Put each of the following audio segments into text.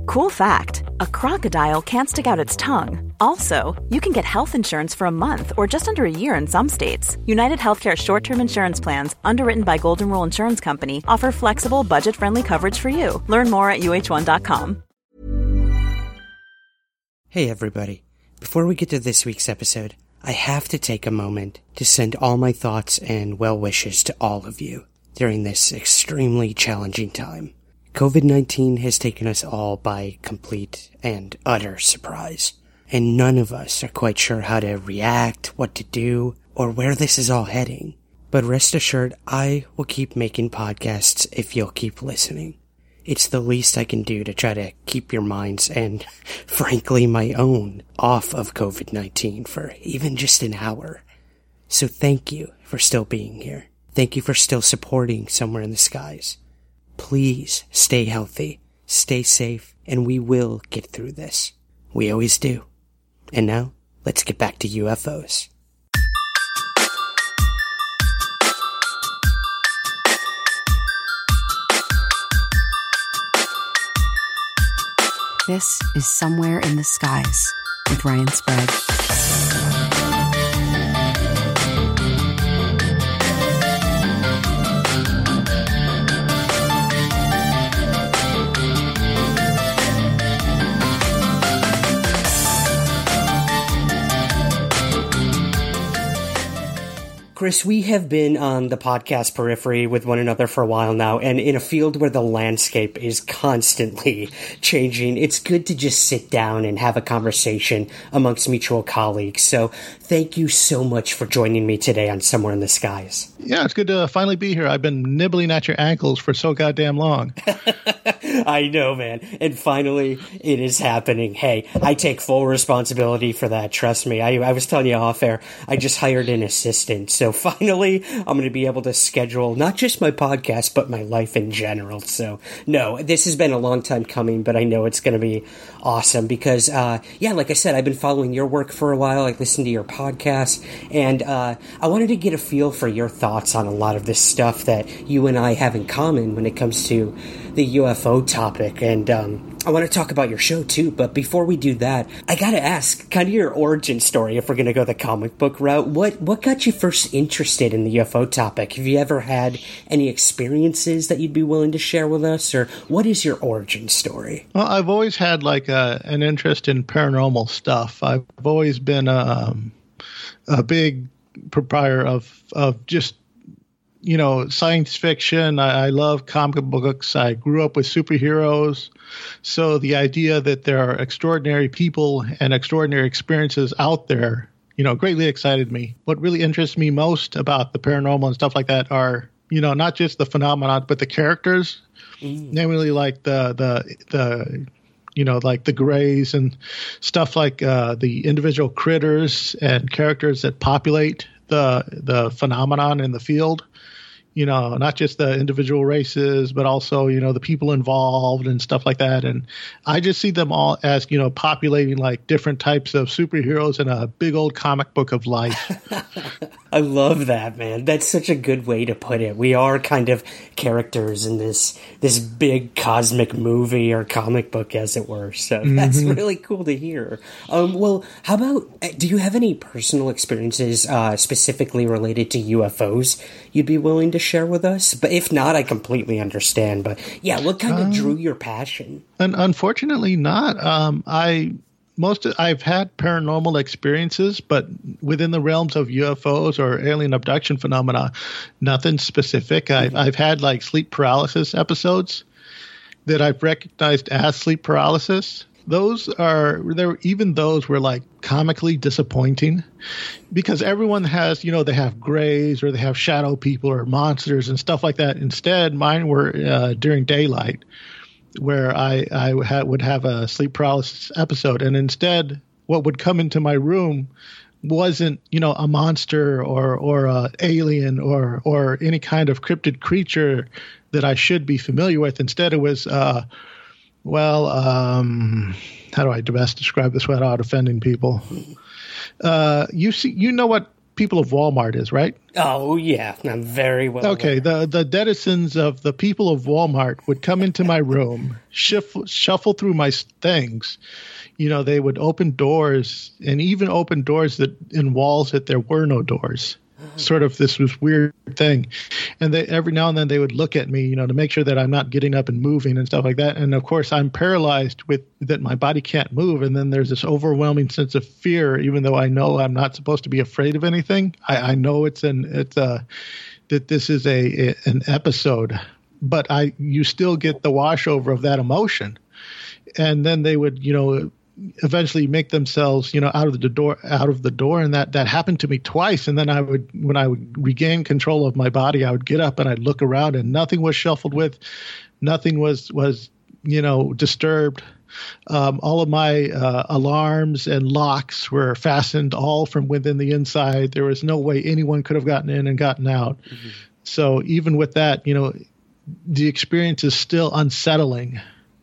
Cool fact, a crocodile can't stick out its tongue. Also, you can get health insurance for a month or just under a year in some states. United Healthcare short-term insurance plans, underwritten by Golden Rule Insurance Company, offer flexible, budget-friendly coverage for you. Learn more at uh1.com. Hey everybody. Before we get to this week's episode, I have to take a moment to send all my thoughts and well wishes to all of you during this extremely challenging time. COVID-19 has taken us all by complete and utter surprise, and none of us are quite sure how to react, what to do, or where this is all heading. But rest assured, I will keep making podcasts if you'll keep listening. It's the least I can do to try to keep your minds, and frankly my own, off of COVID-19 for even just an hour. So thank you for still being here. Thank you for still supporting Somewhere in the Skies. Please stay healthy, stay safe, and we will get through this. We always do. And now, let's get back to UFOs. This is Somewhere in the Skies with Ryan Sprague. Chris, we have been on the podcast periphery with one another for a while now, and in a field where the landscape is constantly changing, it's good to just sit down and have a conversation amongst mutual colleagues. So thank you so much for joining me today on Somewhere in the Skies. Yeah, it's good to finally be here. I've been nibbling at your ankles for so goddamn long. I know, man. And finally, it is happening. Hey, I take full responsibility for that. Trust me. I was telling you off air, I just hired an assistant. So finally, I'm going to be able to schedule not just my podcast, but my life in general. So no, this has been a long time coming, but I know it's going to be awesome because, like I said, I've been following your work for a while. I listened to your podcast, and I wanted to get a feel for your thoughts on a lot of this stuff that you and I have in common when it comes to the UFO topic, and I want to talk about your show too, but before we do that, I gotta ask, kind of your origin story, if we're gonna go the comic book route. What got you first interested in the UFO topic? Have you ever had any experiences that you'd be willing to share with us, or what is your origin story? Well, I've always had an interest in paranormal stuff. I've always been a big proprietor of just science fiction. I love comic books. I grew up with superheroes. So the idea that there are extraordinary people and extraordinary experiences out there, greatly excited me. What really interests me most about the paranormal and stuff like that are, not just the phenomenon, but the characters, namely like the Greys and stuff like the individual critters and characters that populate the phenomenon in the field. Not just the individual races, but also, the people involved and stuff like that. And I just see them all as, populating like different types of superheroes in a big old comic book of life. I love that, man. That's such a good way to put it. We are kind of characters in this big cosmic movie or comic book, as it were. So that's really cool to hear. Well, how about, do you have any personal experiences specifically related to UFOs you'd be willing to share with us? But if not, I completely understand. But yeah, what kind of drew your passion? And unfortunately not. I've had paranormal experiences, but within the realms of UFOs or alien abduction phenomena, nothing specific. I've had like sleep paralysis episodes that I've recognized as sleep paralysis. Those were like comically disappointing because everyone has, they have grays or they have shadow people or monsters and stuff like that. Instead, mine were during daylight, where I would have a sleep paralysis episode. And instead, what would come into my room wasn't, a monster or a alien or any kind of cryptid creature that I should be familiar with. Instead, it was, how do I best describe this without offending people? You know what people of Walmart is, right? Oh, yeah. I'm very well Okay, aware. the denizens of the people of Walmart would come into my room, shuffle through my things. You know, they would open doors, and even open doors that in walls that there were no doors. Sort of this was weird thing. And they, every now and then they would look at me, you know, to make sure that I'm not getting up and moving and stuff like that. And of course, I'm paralyzed with that my body can't move. And then there's this overwhelming sense of fear, even though I know I'm not supposed to be afraid of anything. I know that this is an episode, but you still get the washover of that emotion. And then they would, you know, eventually make themselves, you know, out of the door. And that happened to me twice. And then when I would regain control of my body, I would get up and I'd look around and nothing was shuffled with, nothing was, you know, disturbed. All of my alarms and locks were fastened all from within the inside. There was no way anyone could have gotten in and gotten out. Mm-hmm. So even with that, you know, the experience is still unsettling.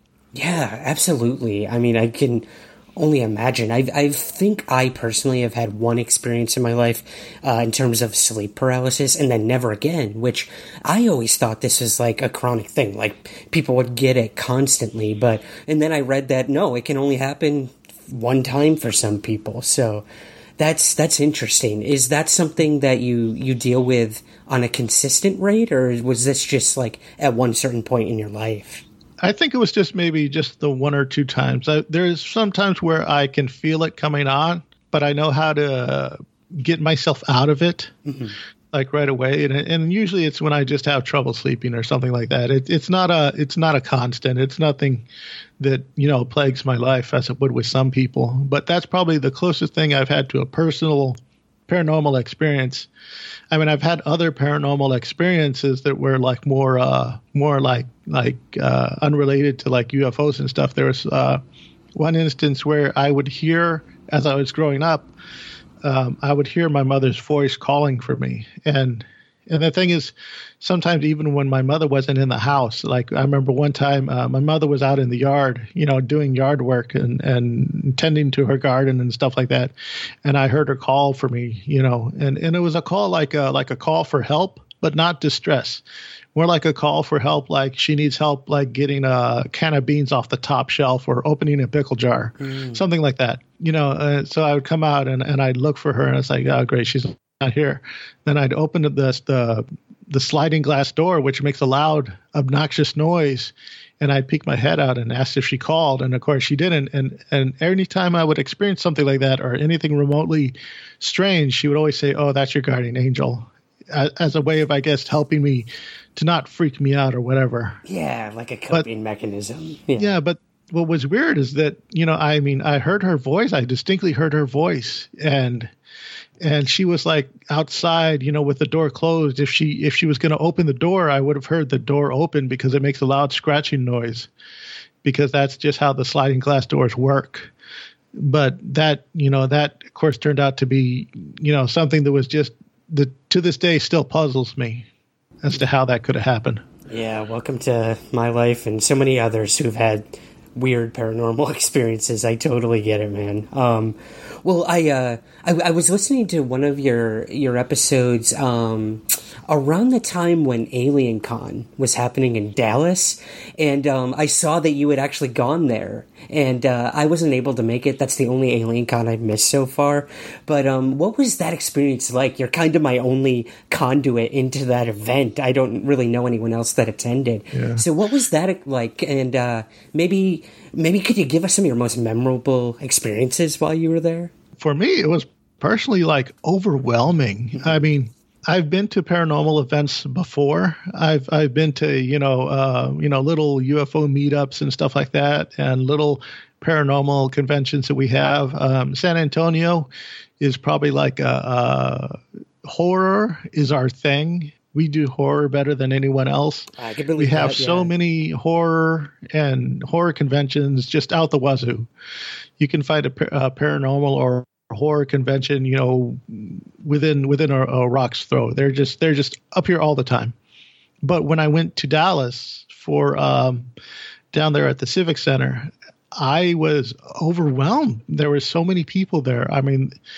Yeah, absolutely. I mean, I can only imagine. I think I personally have had one experience in my life in terms of sleep paralysis, and then never again, which I always thought this was like a chronic thing. Like, people would get it constantly, and then I read that, no, it can only happen one time for some people. So that's interesting. Is that something that you deal with on a consistent rate, or was this just like at one certain point in your life? I think it was maybe the one or two times. There's some times where I can feel it coming on, but I know how to get myself out of it, like right away. And usually it's when I just have trouble sleeping or something like that. It's not a constant. It's nothing that, you know, plagues my life as it would with some people. But that's probably the closest thing I've had to a personal paranormal experience. I mean, I've had other paranormal experiences that were like more like unrelated to like UFOs and stuff. There was one instance where I would hear, as I was growing up, I would hear my mother's voice calling for me. And the thing is, sometimes even when my mother wasn't in the house, like I remember one time my mother was out in the yard, you know, doing yard work and tending to her garden and stuff like that. And I heard her call for me, you know, and it was a call like a call for help, but not distress. More like a call for help, like she needs help, like getting a can of beans off the top shelf or opening a pickle jar, something like that. You know, so I would come out and I'd look for her and it's like, oh, great, she's not here. Then I'd open the sliding glass door, which makes a loud, obnoxious noise, and I'd peek my head out and ask if she called, and of course she didn't. And every time I would experience something like that or anything remotely strange, she would always say, "Oh, that's your guardian angel," as a way of, I guess, helping me to not freak me out or whatever. Yeah, like a coping mechanism. Yeah, but what was weird is that, you know, I mean, I heard her voice. I distinctly heard her voice, and she was like outside, you know, with the door closed. If she was going to open the door, I would have heard the door open because it makes a loud scratching noise, because that's just how the sliding glass doors work. But that, you know, that of course turned out to be, you know, something that was just to this day still puzzles me as to how that could have happened. Yeah, welcome to my life and so many others who've had weird paranormal experiences. I totally get it, man. Well, I was listening to one of your episodes around the time when Alien Con was happening in Dallas, and I saw that you had actually gone there, and I wasn't able to make it. That's the only Alien Con I've missed so far. But what was that experience like? You're kind of my only conduit into that event. I don't really know anyone else that attended. Yeah. So what was that like? And maybe could you give us some of your most memorable experiences while you were there? For me, it was personally like overwhelming. I mean, I've been to paranormal events before. I've been to, little UFO meetups and stuff like that, and little paranormal conventions that we have. San Antonio is probably like horror is our thing. We do horror better than anyone else. I can believe we have that, yeah. So many horror conventions just out the wazoo. You can find a paranormal or horror convention, you know, within a rock's throw. They're just up here all the time. But when I went to Dallas for down there at the Civic Center, I was overwhelmed. There were so many people there. I mean,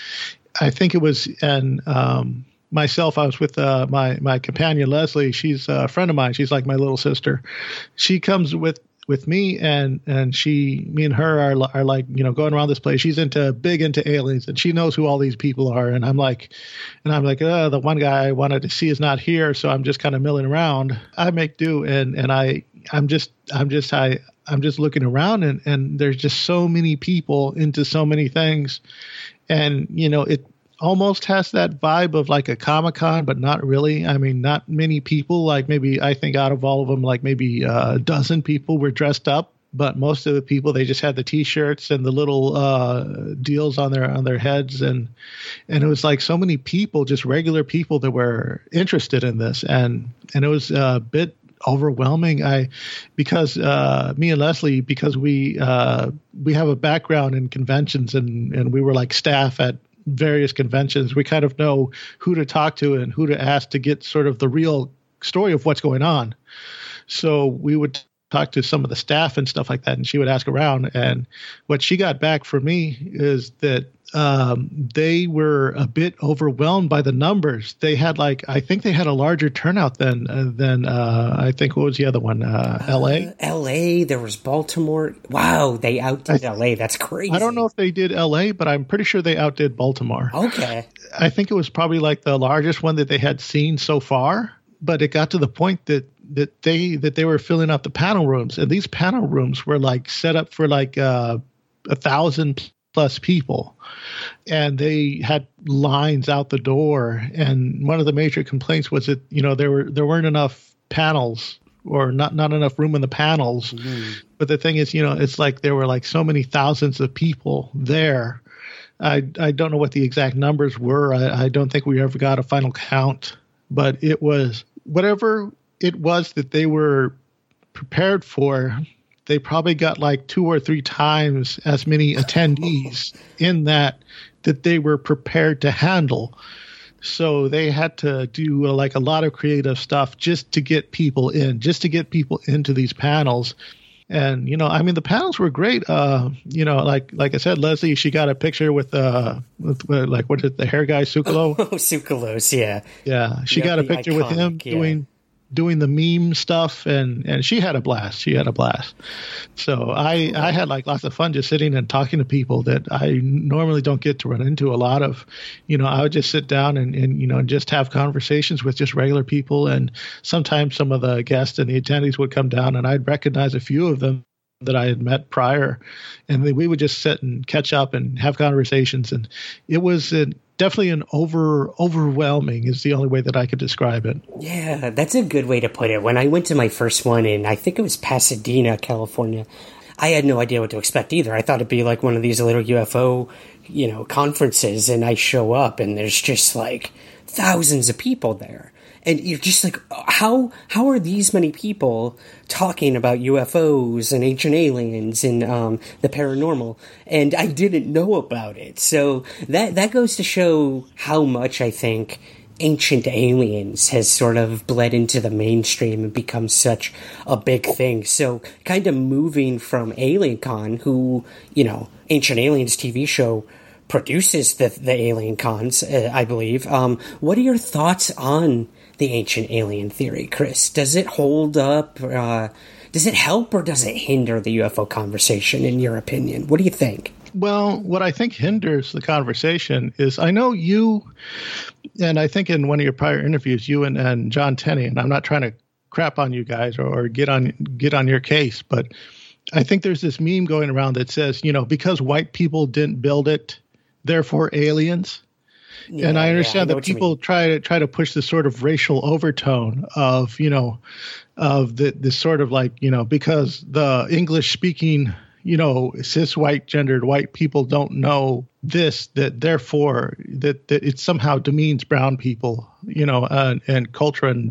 I think it was, and myself, I was with my companion, Leslie. She's a friend of mine. She's like my little sister. She comes with me, and me and her are like, going around this place. She's big into aliens, and she knows who all these people are. And I'm like, the one guy I wanted to see is not here, so I'm just kind of milling around. I make do, and I'm just looking around, and there's just so many people into so many things, and it almost has that vibe of like a Comic-Con, but not really. I mean, not many people. Like maybe, I think out of all of them, like maybe a dozen people were dressed up, but most of the people, they just had the T-shirts and the little deals on their heads, and it was like so many people, just regular people that were interested in this, and it was a bit overwhelming. Because me and Leslie, because we have a background in conventions, and we were like staff at various conventions, we kind of know who to talk to and who to ask to get sort of the real story of what's going on. So we would talk to some of the staff and stuff like that, and she would ask around. And what she got back for me is that they were a bit overwhelmed by the numbers. They had I think they had a larger turnout than I think, what was the other one? LA? LA, there was Baltimore. Wow, they outdid LA. That's crazy. I don't know if they did LA, but I'm pretty sure they outdid Baltimore. Okay. I think it was probably like the largest one that they had seen so far, but it got to the point that they were filling out the panel rooms, and these panel rooms were like set up for like 1,000 plus people, and they had lines out the door. And one of the major complaints was that there weren't enough panels, or not enough room in the panels. But the thing is, it's like there were like so many thousands of people there. I don't know what the exact numbers were. I don't think we ever got a final count, but it was whatever it was that they were prepared for. They probably got like 2 or 3 times as many attendees in that they were prepared to handle. So they had to do like a lot of creative stuff just to get people into these panels. And, the panels were great. Like I said, Leslie, she got a picture with like, what is it, the hair guy, Sukalo? Oh, Sukalos, yeah. Yeah, she got a picture with him doing the meme stuff, and she had a blast. So I had like lots of fun just sitting and talking to people that I normally don't get to run into a lot of. I would just sit down and just have conversations with just regular people, and sometimes some of the guests and the attendees would come down, and I'd recognize a few of them that I had met prior, and we would just sit and catch up and have conversations. And it was definitely an overwhelming is the only way that I could describe it. Yeah, that's a good way to put it. When I went to my first one in, I think it was Pasadena, California, I had no idea what to expect either. I thought it'd be like one of these little UFO, conferences, and I show up and there's just like thousands of people there. And you're just like, how are these many people talking about UFOs and ancient aliens and the paranormal? And I didn't know about it. So that goes to show how much I think ancient aliens has sort of bled into the mainstream and become such a big thing. So kind of moving from AlienCon, who, Ancient Aliens TV show produces the Alien Cons, I believe. What are your thoughts on the ancient alien theory, Chris? Does it hold up? Does it help or does it hinder the UFO conversation, in your opinion? What do you think? Well, what I think hinders the conversation is, I know you, and I think in one of your prior interviews, you and John Tenney, and I'm not trying to crap on you guys or get on your case, but I think there's this meme going around that says, because white people didn't build it, therefore aliens. Yeah, and I understand that people try to push this sort of racial overtone of, this sort of like, because the English speaking, cis white gendered white people don't know this, that therefore that it somehow demeans brown people. and culture and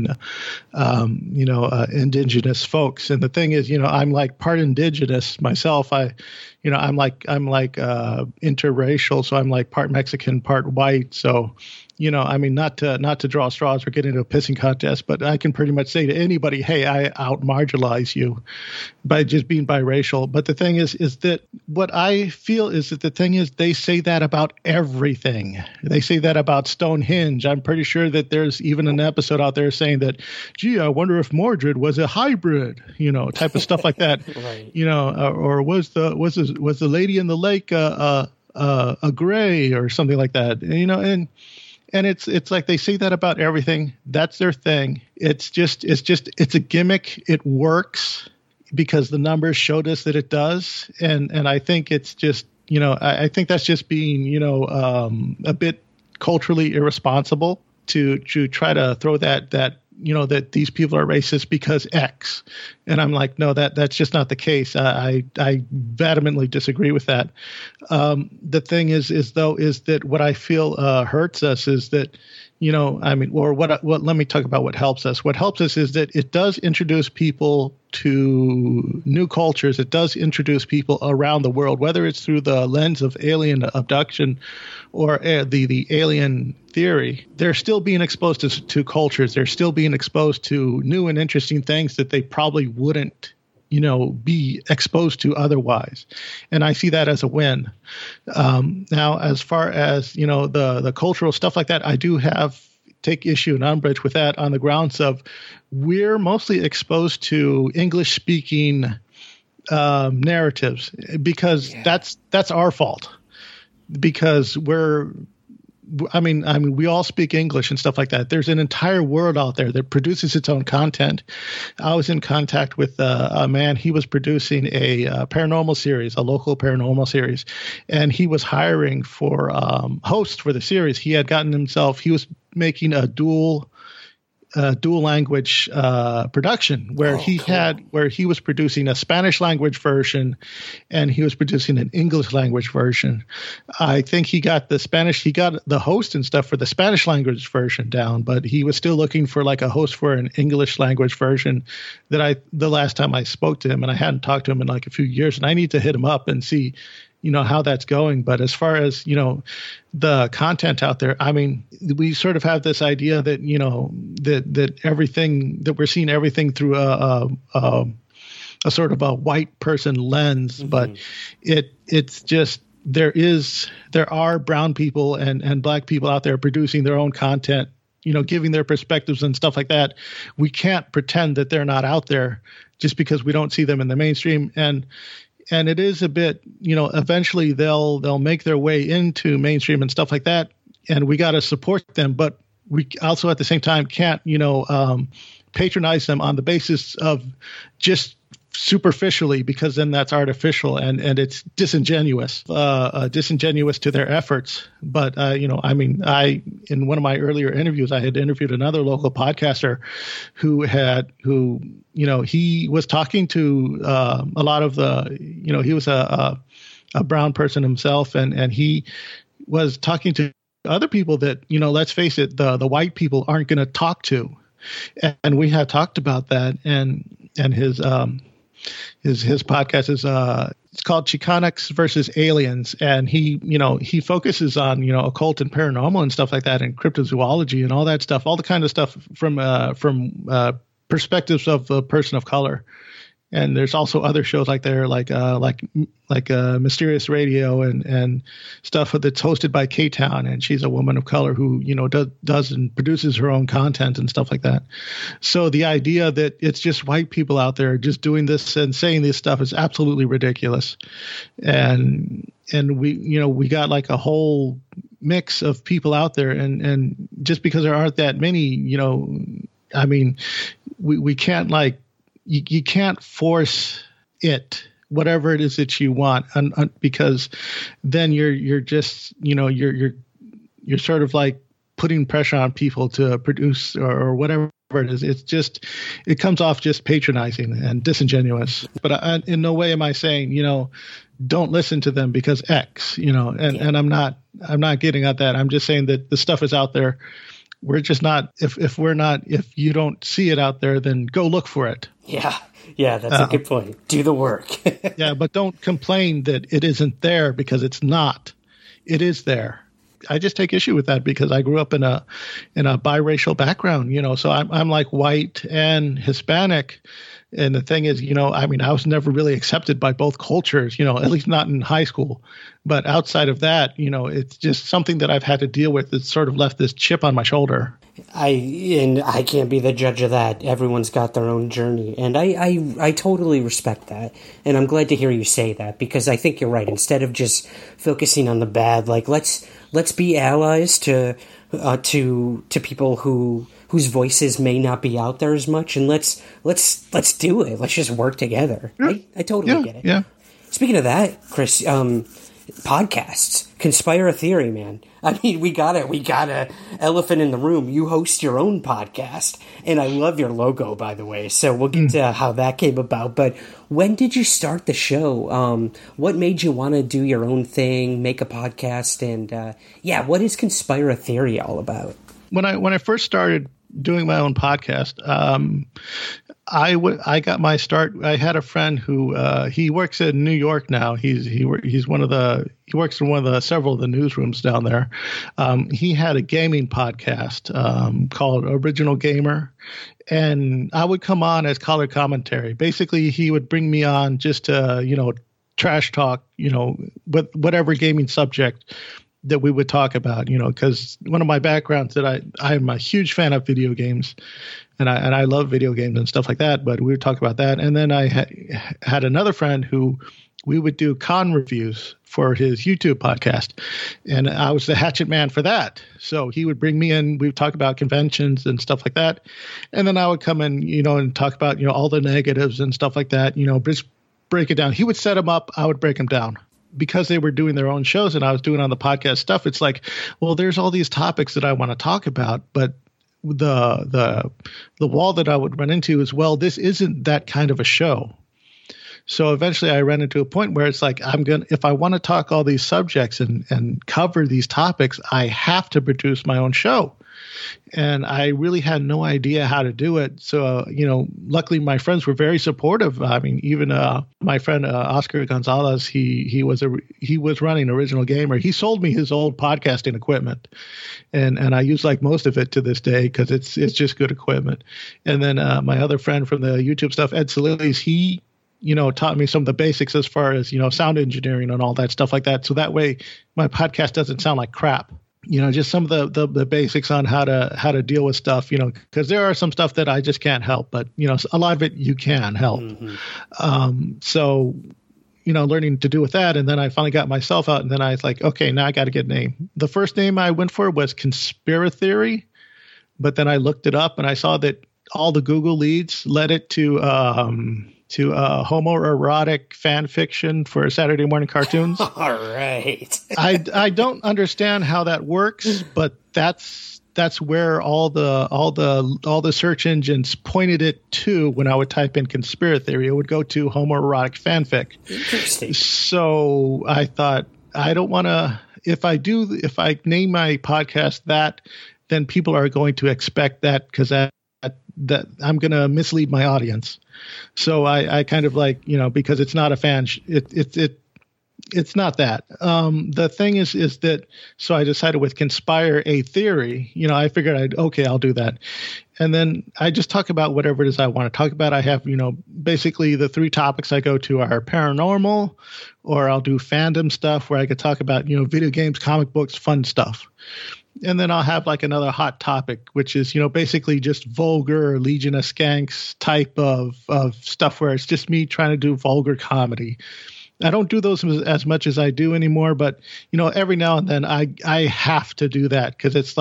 indigenous folks. And the thing is, I'm like part indigenous myself. I'm like interracial, so I'm like part Mexican, part white. So, not to draw straws or get into a pissing contest, but I can pretty much say to anybody, hey, I out marginalize you by just being biracial. But the thing is that what I feel is that the thing is they say that about everything. They say that about Stonehenge. I'm pretty sure that there's even an episode out there saying that, gee, I wonder if Mordred was a hybrid, type of stuff like that. Right. Or was the lady in the lake a gray or something like that, And it's like they say that about everything. That's their thing. It's a gimmick. It works because the numbers showed us that it does. And I think it's just, I think that's just being, a bit culturally irresponsible to try to throw that that these people are racist because X. And I'm like, no, that's just not the case. I vehemently disagree with that. The thing is that what I feel hurts us is that, let me talk about what helps us. What helps us is that it does introduce people to new cultures. It does introduce people around the world, whether it's through the lens of alien abduction or the alien theory. They're still being exposed to cultures. They're still being exposed to new and interesting things that they probably wouldn't be exposed to otherwise. And I see that as a win. Now, as far as, the cultural stuff like that, I do take issue and umbrage with that on the grounds of we're mostly exposed to English speaking narratives because that's our fault, because we all speak English and stuff like that. There's an entire world out there that produces its own content. I was in contact with a man. He was producing a paranormal series, a local paranormal series, and he was hiring for hosts for the series. He was making a dual language production where he was producing a Spanish language version and he was producing an English language version. I think he got the host and stuff for the Spanish language version down, but he was still looking for like a host for an English language version the last time I spoke to him, and I hadn't talked to him in like a few years, and I need to hit him up and see how that's going. But as far as, the content out there, we sort of have this idea that, that everything, that we're seeing everything through a sort of a white person lens, mm-hmm. but it's just, there are brown people and black people out there producing their own content, giving their perspectives and stuff like that. We can't pretend that they're not out there just because we don't see them in the mainstream. And it is a bit, eventually they'll make their way into mainstream and stuff like that. And we got to support them. But we also at the same time can't, patronize them on the basis of just superficially, because then that's artificial and it's disingenuous to their efforts. But, in one of my earlier interviews, I had interviewed another local podcaster who he was talking to a lot of he was a brown person himself, and he was talking to other people that, let's face it, the white people aren't going to talk to. And we have talked about that, and his podcast is it's called Chicanx versus Aliens, and he focuses on occult and paranormal and stuff like that, and cryptozoology and all that stuff, all the kind of stuff from perspectives of a person of color. And there's also other shows like Mysterious Radio and stuff that's hosted by K-Town, and she's a woman of color who does and produces her own content and stuff like that. So the idea that it's just white people out there just doing this and saying this stuff is absolutely ridiculous. And we got like a whole mix of people out there, and just because there aren't that many, we can't you can't force it, whatever it is that you want, because then you're just you're sort of like putting pressure on people to produce or whatever it is. It comes off just patronizing and disingenuous. But in no way am I saying don't listen to them because X, and I'm not getting at that. I'm just saying that the stuff is out there. we're just not, if you don't see it out there, then go look for it. Yeah, that's a good point. Do the work. Yeah, but don't complain that it isn't there, because it's not. It is there. I just take issue with that because I grew up in a biracial background, so I'm like white and Hispanic. And the thing is, I was never really accepted by both cultures, at least not in high school. But outside of that, it's just something that I've had to deal with. It's sort of left this chip on my shoulder. I can't be the judge of that. Everyone's got their own journey. And I totally respect that. And I'm glad to hear you say that, because I think you're right. Instead of just focusing on the bad, like let's be allies to people whose voices may not be out there as much, and let's do it. Let's just work together. Yeah. I totally get it. Yeah. Speaking of that, Chris, podcasts, Conspire Theory, man. I mean, we got a elephant in the room. You host your own podcast, and I love your logo, by the way. So we'll get to how that came about. But when did you start the show? What made you want to do your own thing, make a podcast, and what is Conspire Theory all about? When I first started doing my own podcast, I got my start. I had a friend who he works in New York now. He works in one of the several of the newsrooms down there. He had a gaming podcast called Original Gamer, and I would come on as color commentary. Basically, he would bring me on just to trash talk, with whatever gaming subject that we would talk about, because one of my backgrounds that I'm a huge fan of video games, and I love video games and stuff like that. But we would talk about that, and then I had another friend who we would do con reviews for his YouTube podcast, and I was the hatchet man for that. So he would bring me in, we would talk about conventions and stuff like that, and then I would come in, and talk about all the negatives and stuff like that. Just break it down. He would set them up, I would break them down. Because they were doing their own shows and I was doing on the podcast stuff, it's like, well, there's all these topics that I want to talk about, but the wall that I would run into is, well, this isn't that kind of a show. So eventually I ran into a point where it's like, if I want to talk all these subjects and cover these topics, I have to produce my own show. And I really had no idea how to do it. So, luckily my friends were very supportive. I mean, even my friend Oscar Gonzalez, he was running Original Gamer. He sold me his old podcasting equipment, and I use like most of it to this day because it's just good equipment. And then my other friend from the YouTube stuff, Ed Solilis, he taught me some of the basics as far as sound engineering and all that stuff like that. So that way my podcast doesn't sound like crap. Just some of the basics on how to deal with stuff, because there are some stuff that I just can't help, but, a lot of it you can help. Mm-hmm. So, learning to do with that. And then I finally got myself out, and then I was like, okay, now I got to get a name. The first name I went for was Conspira Theory, but then I looked it up and I saw that all the Google leads led it to homoerotic fan fiction for Saturday morning cartoons. All right. I don't understand how that works, but that's where all the search engines pointed it to when I would type in Conspira Theory. It would go to homoerotic fanfic. Interesting. So I thought, I don't want to. If I name my podcast that, then people are going to expect that because that I'm going to mislead my audience. So I kind of like, because it's not a fan, it's not that. The thing is that, so I decided with Conspire a Theory, I figured I'll do that. And then I just talk about whatever it is I want to talk about. I have, basically the three topics I go to are paranormal, or I'll do fandom stuff where I could talk about, video games, comic books, fun stuff. And then I'll have like another hot topic, which is, basically just vulgar Legion of Skanks type of stuff where it's just me trying to do vulgar comedy. I don't do those as much as I do anymore, but, every now and then I have to do that because it's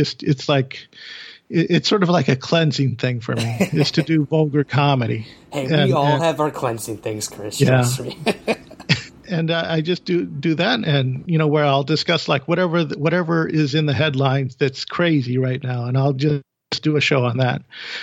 sort of like a cleansing thing for me is to do vulgar comedy. Hey, we all have our cleansing things, Chris. Yeah. And I just do that, and where I'll discuss like whatever is in the headlines that's crazy right now, and I'll just do a show on that.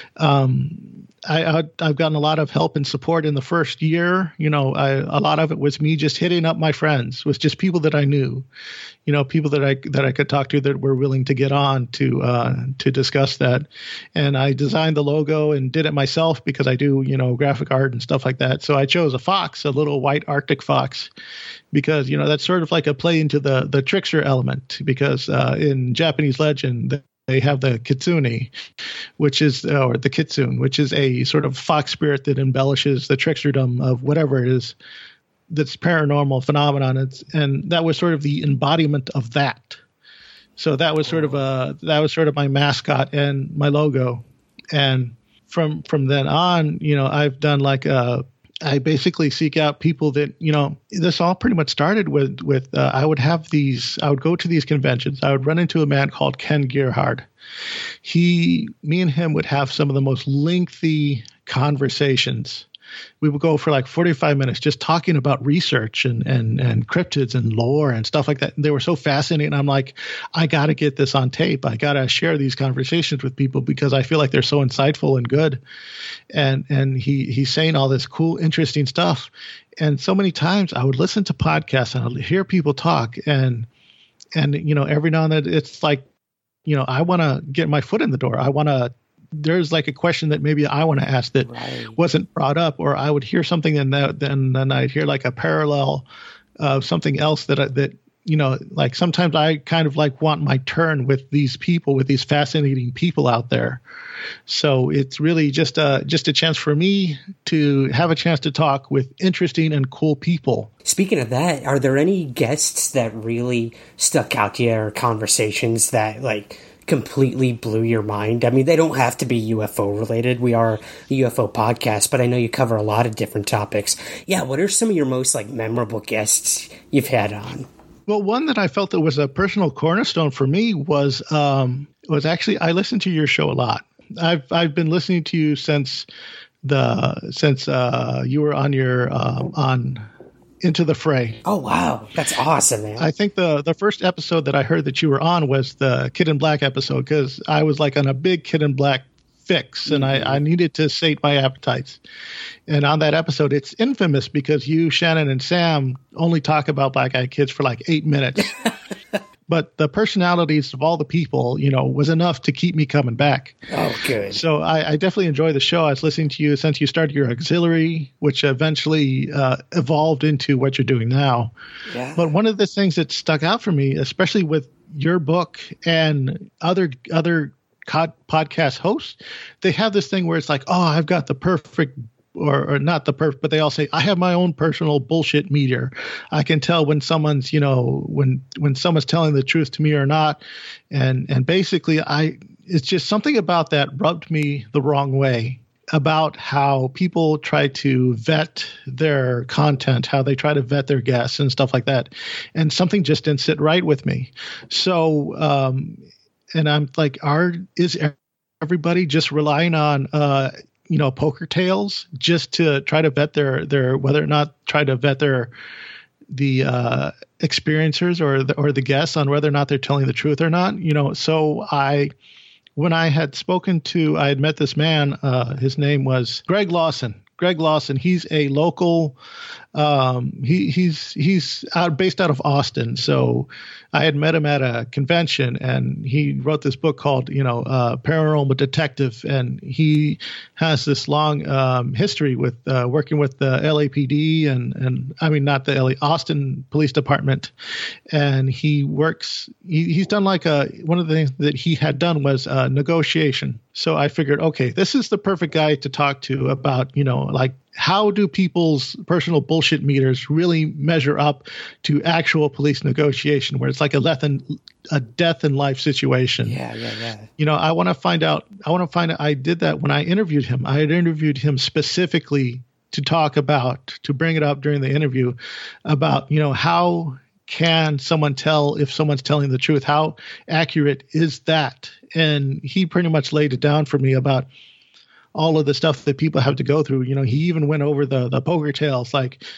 I've gotten a lot of help and support in the first year. A lot of it was me just hitting up my friends, was just people that I knew, people that I could talk to that were willing to get on to discuss that. And I designed the logo and did it myself because I do, graphic art and stuff like that. So I chose a fox, a little white Arctic fox, because, that's sort of like a play into the trickster element, because in Japanese legend, they have the kitsune, or the kitsune, which is a sort of fox spirit that embellishes the tricksterdom of whatever it is that's paranormal phenomenon. And that was sort of the embodiment of that. So that was sort of my mascot and my logo. And from then on, I've done I basically seek out people that, this all pretty much started with I would go to these conventions. I would run into a man called Ken Gerhard. Me and him would have some of the most lengthy conversations. We would go for 45 minutes just talking about research and cryptids and lore and stuff like that. And they were so fascinating. I'm like, I got to get this on tape. I got to share these conversations with people because I feel like they're so insightful and good. And he's saying all this cool, interesting stuff. And so many times I would listen to podcasts and I would hear people talk and every now and then it's like, I want to get my foot in the door. There's a question that maybe I want to ask that wasn't brought up, or I would hear something and then I'd hear a parallel of something else that sometimes I kind of want my turn with these people, with these fascinating people out there. So it's really just a chance for me to have a chance to talk with interesting and cool people. Speaking of that, are there any guests that really stuck out to you, or conversations that completely blew your mind? I mean, they don't have to be UFO related. We are a UFO podcast, but I know you cover a lot of different topics. Yeah, what are some of your most memorable guests you've had on? Well, one that I felt that was a personal cornerstone for me was actually, I listened to your show a lot. I've been listening to you since you were on your on Into the Fray. Oh, wow. That's awesome, man. I think the first episode that I heard that you were on was the Kid in Black episode, because I was on a big Kid in Black fix and I needed to sate my appetites. And on that episode, it's infamous because you, Shannon, and Sam only talk about black-eyed kids for 8 minutes. But the personalities of all the people, was enough to keep me coming back. Oh, good. So I definitely enjoy the show. I was listening to you since you started your auxiliary, which eventually evolved into what you're doing now. Yeah. But one of the things that stuck out for me, especially with your book and other podcast hosts, they have this thing where it's I've got the perfect, or not the perfect, but they all say, I have my own personal bullshit meter. I can tell when someone's, when someone's telling the truth to me or not. And basically it's just something about that rubbed me the wrong way, about how people try to vet their content, how they try to vet their guests and stuff like that. And something just didn't sit right with me. So, and I'm is everybody just relying on, poker tales just to try to vet their whether or not try to vet the experiencers or the guests on whether or not they're telling the truth or not? So when I had met this man, his name was Greg Lawson. He's a local, he's based out of Austin. So I had met him at a convention and he wrote this book called, Paranormal Detective. And he has this long history with working with the LAPD and I mean, not the Austin Police Department. And he's done one of the things that he had done was negotiation. So I figured, okay, this is the perfect guy to talk to about, how do people's personal bullshit meters really measure up to actual police negotiation, where it's a death and life situation. Yeah. I want to find out. I did that when I interviewed him. I had interviewed him specifically to bring it up during the interview about, how can someone tell if someone's telling the truth? How accurate is that? And he pretty much laid it down for me about all of the stuff that people have to go through. He even went over the poker tales,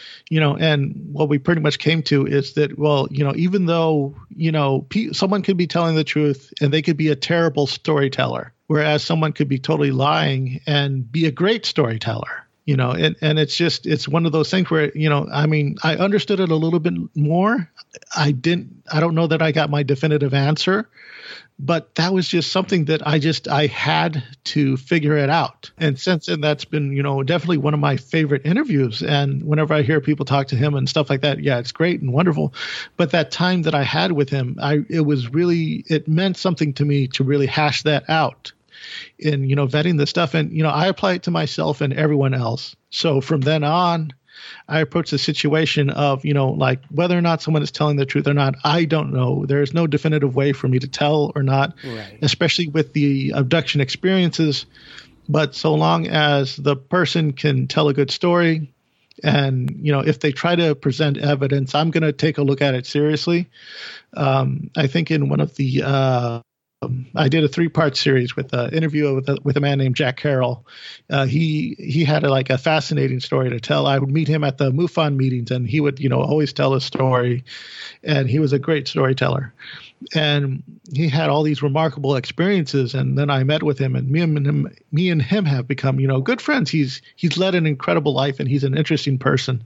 and what we pretty much came to is that, well, even though, someone could be telling the truth and they could be a terrible storyteller. whereas someone could be totally lying and be a great storyteller. And it's one of those things where, I understood it a little bit more. I don't know that I got my definitive answer, but that was just something that I had to figure it out. And since then, that's been, definitely one of my favorite interviews. And whenever I hear people talk to him and stuff like that, yeah, it's great and wonderful. But that time that I had with him, it meant something to me to really hash that out in, vetting the stuff. And, I apply it to myself and everyone else. So from then on, I approach the situation of, like whether or not someone is telling the truth or not, I don't know. There's no definitive way for me to tell or not, right. Especially with the abduction experiences. But so long as the person can tell a good story and, if they try to present evidence, I'm going to take a look at it seriously. I think in one of the I did a 3-part series with an interview with a man named Jack Carroll. He had a fascinating story to tell. I would meet him at the MUFON meetings, and he would always tell a story, and he was a great storyteller. And he had all these remarkable experiences, and then I met with him, and me and him have become good friends. He's led an incredible life, and he's an interesting person.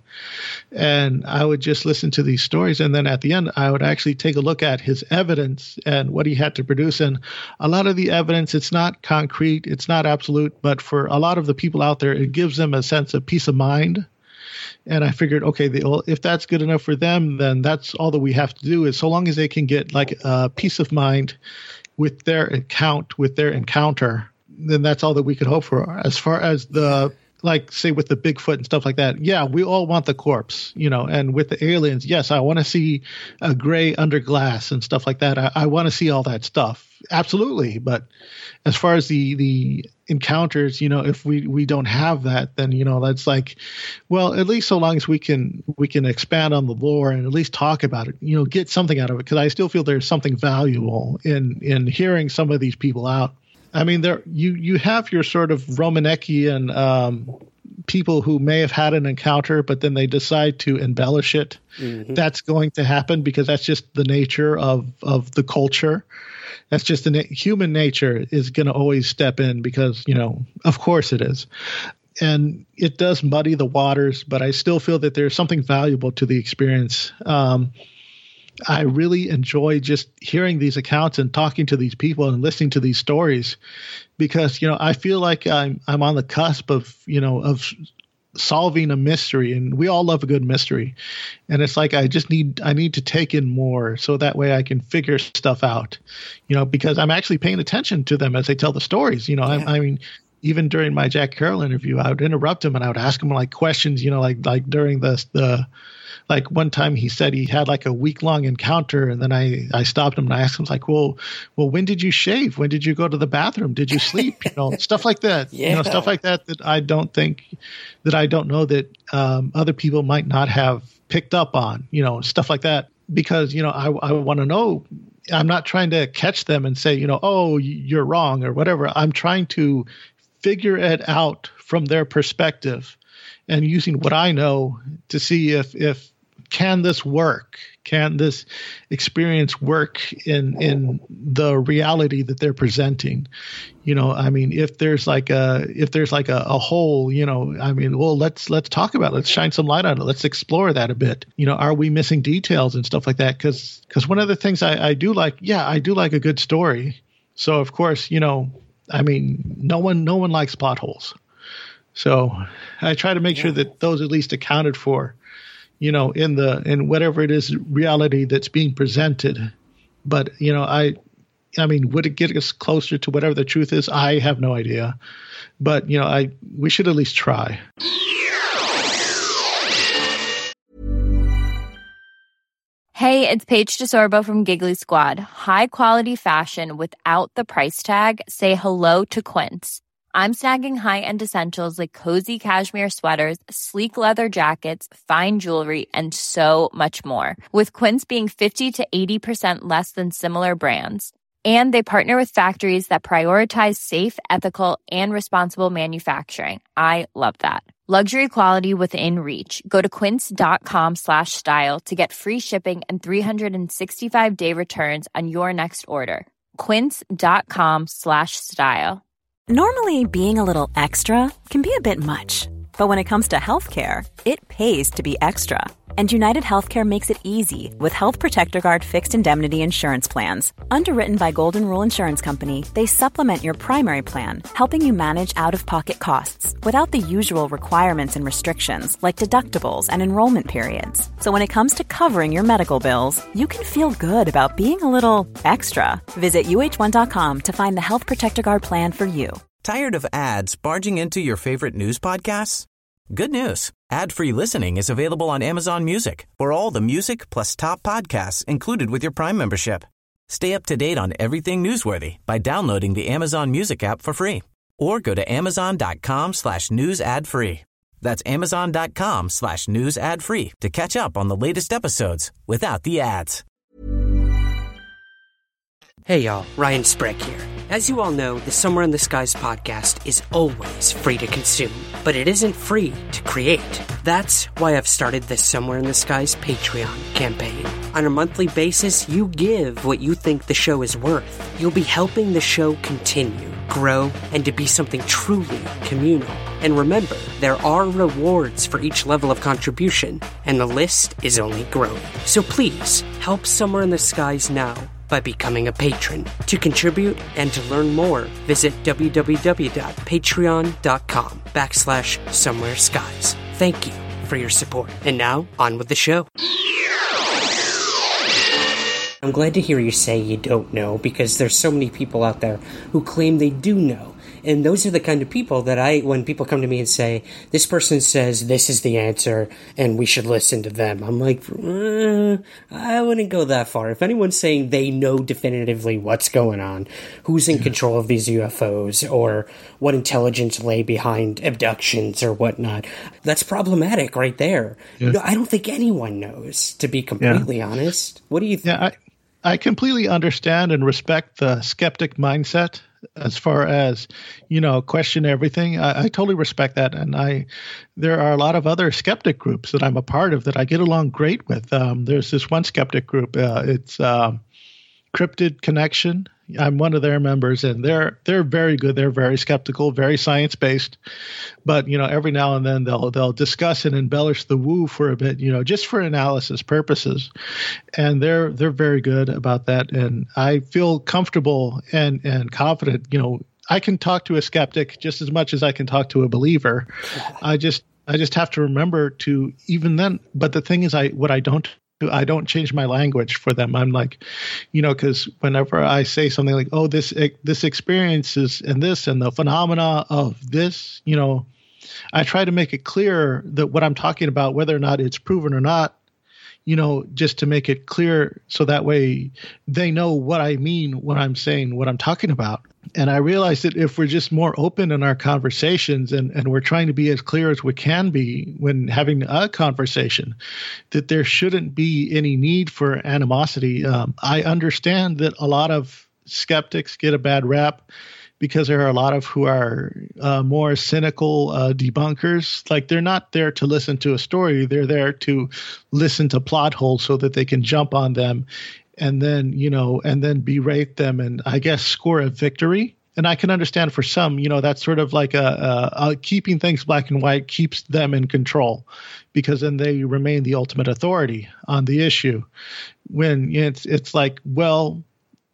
And I would just listen to these stories, and then at the end, I would actually take a look at his evidence and what he had to produce. And a lot of the evidence, it's not concrete, it's not absolute, but for a lot of the people out there, it gives them a sense of peace of mind. And I figured, okay, if that's good enough for them, then that's all that we have to do, is so long as they can get a peace of mind with their encounter, then that's all that we could hope for. As far as say with the Bigfoot and stuff like that, yeah, we all want the corpse, and with the aliens, yes, I want to see a gray under glass and stuff like that. I want to see all that stuff. Absolutely. But as far as the encounters, if we don't have that, then, that's well, at least so long as we can expand on the lore and at least talk about it, get something out of it. Cause I still feel there's something valuable in hearing some of these people out. I mean, you have your sort of Romanekian people who may have had an encounter, but then they decide to embellish it. Mm-hmm. That's going to happen because that's just the nature of the culture. That's just human nature is going to always step in because, of course it is. And it does muddy the waters, but I still feel that there's something valuable to the experience. I really enjoy just hearing these accounts and talking to these people and listening to these stories because, I feel like I'm on the cusp of solving a mystery, and we all love a good mystery. And it's like, I need to take in more so that way I can figure stuff out, because I'm actually paying attention to them as they tell the stories. Yeah. I mean, even during my Jack Carroll interview, I would interrupt him and I would ask him questions, like during the one time he said he had a week-long encounter, and then I stopped him and I asked him well, when did you shave? When did you go to the bathroom? Did you sleep? Stuff like that. Yeah. Stuff like that I don't know that other people might not have picked up on. Stuff like that because I want to know. I'm not trying to catch them and say oh, you're wrong or whatever. I'm trying to figure it out from their perspective and using what I know to see if can this work? Can this experience work in the reality that they're presenting? I mean, if there's a hole, well, let's talk about it. Let's shine some light on it. Let's explore that a bit. Are we missing details and stuff like that? Because one of the things I do like a good story. So of course, no one likes plot holes. So I try to make sure that those at least accounted for, in whatever it is reality that's being presented. But, I mean, would it get us closer to whatever the truth is? I have no idea. But, we should at least try. Hey, it's Paige DeSorbo from Giggly Squad. High quality fashion without the price tag. Say hello to Quince. I'm snagging high-end essentials like cozy cashmere sweaters, sleek leather jackets, fine jewelry, and so much more. With Quince being 50 to 80% less than similar brands. And they partner with factories that prioritize safe, ethical, and responsible manufacturing. I love that. Luxury quality within reach. Go to quince.com/style to get free shipping and 365-day returns on your next order. Quince.com/style. Normally, being a little extra can be a bit much, but when it comes to healthcare, it pays to be extra. And United Healthcare makes it easy with Health Protector Guard fixed indemnity insurance plans. Underwritten by Golden Rule Insurance Company, they supplement your primary plan, helping you manage out-of-pocket costs without the usual requirements and restrictions like deductibles and enrollment periods. So when it comes to covering your medical bills, you can feel good about being a little extra. Visit UH1.com to find the Health Protector Guard plan for you. Tired of ads barging into your favorite news podcasts? Good news. Ad-free listening is available on Amazon Music for all the music plus top podcasts included with your Prime membership. Stay up to date on everything newsworthy by downloading the Amazon Music app for free or go to amazon.com/news ad free. That's amazon.com/news ad free to catch up on the latest episodes without the ads. Hey y'all, Ryan Sprague here. As you all know, the Somewhere in the Skies podcast is always free to consume, but it isn't free to create. That's why I've started the Somewhere in the Skies Patreon campaign. On a monthly basis, you give what you think the show is worth. You'll be helping the show continue, grow, and to be something truly communal. And remember, there are rewards for each level of contribution, and the list is only growing. So please, help Somewhere in the Skies now by becoming a patron. To contribute and to learn more, visit www.patreon.com/somewhereskies. Thank you for your support. And now, on with the show. I'm glad to hear you say you don't know, because there's so many people out there who claim they do know. And those are the kind of people that when people come to me and say, this person says this is the answer and we should listen to them, I'm like, I wouldn't go that far. If anyone's saying they know definitively what's going on, who's in control of these UFOs, or what intelligence lay behind abductions or whatnot, that's problematic right there. Yeah. You know, I don't think anyone knows, to be completely honest. What do you think? Yeah, I completely understand and respect the skeptic mindset as far as, question everything. I totally respect that. And there are a lot of other skeptic groups that I'm a part of that I get along great with. There's this one skeptic group. It's Cryptid Connection. I'm one of their members, and they're very good. They're very skeptical, very science-based. But, every now and then they'll discuss and embellish the woo for a bit, just for analysis purposes. And they're very good about that. And I feel comfortable and confident. I can talk to a skeptic just as much as I can talk to a believer. I just have to remember to, even then. But the thing is, I don't change my language for them. I'm like, because whenever I say something like, oh, this experience is and this and the phenomena of this, I try to make it clear that what I'm talking about, whether or not it's proven or not, just to make it clear so that way they know what I mean when I'm saying what I'm talking about. And I realize that if we're just more open in our conversations and we're trying to be as clear as we can be when having a conversation, that there shouldn't be any need for animosity. I understand that a lot of skeptics get a bad rap because there are a lot of who are more cynical debunkers. Like, they're not there to listen to a story. They're there to listen to plot holes so that they can jump on them and then, and then berate them and, I guess, score a victory. And I can understand for some, that's sort of like a keeping things black and white keeps them in control, because then they remain the ultimate authority on the issue. When it's like, well,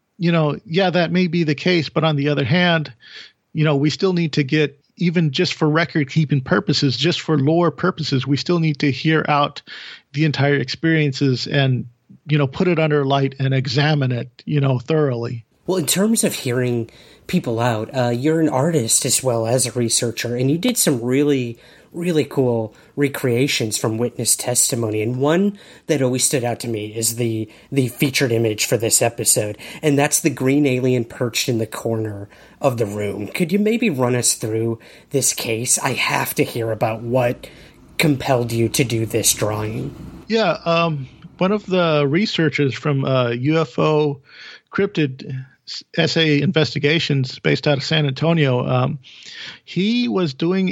yeah, that may be the case. But on the other hand, we still need to get, even just for record keeping purposes, just for lore purposes, we still need to hear out the entire experiences and, put it under light and examine it, thoroughly. Well, in terms of hearing people out, you're an artist as well as a researcher, and you did some really, really cool recreations from witness testimony. And one that always stood out to me is the featured image for this episode, and that's the green alien perched in the corner of the room. Could you maybe run us through this case? I have to hear about what compelled you to do this drawing. Yeah, one of the researchers from UFO Cryptid SA Investigations based out of San Antonio. He was doing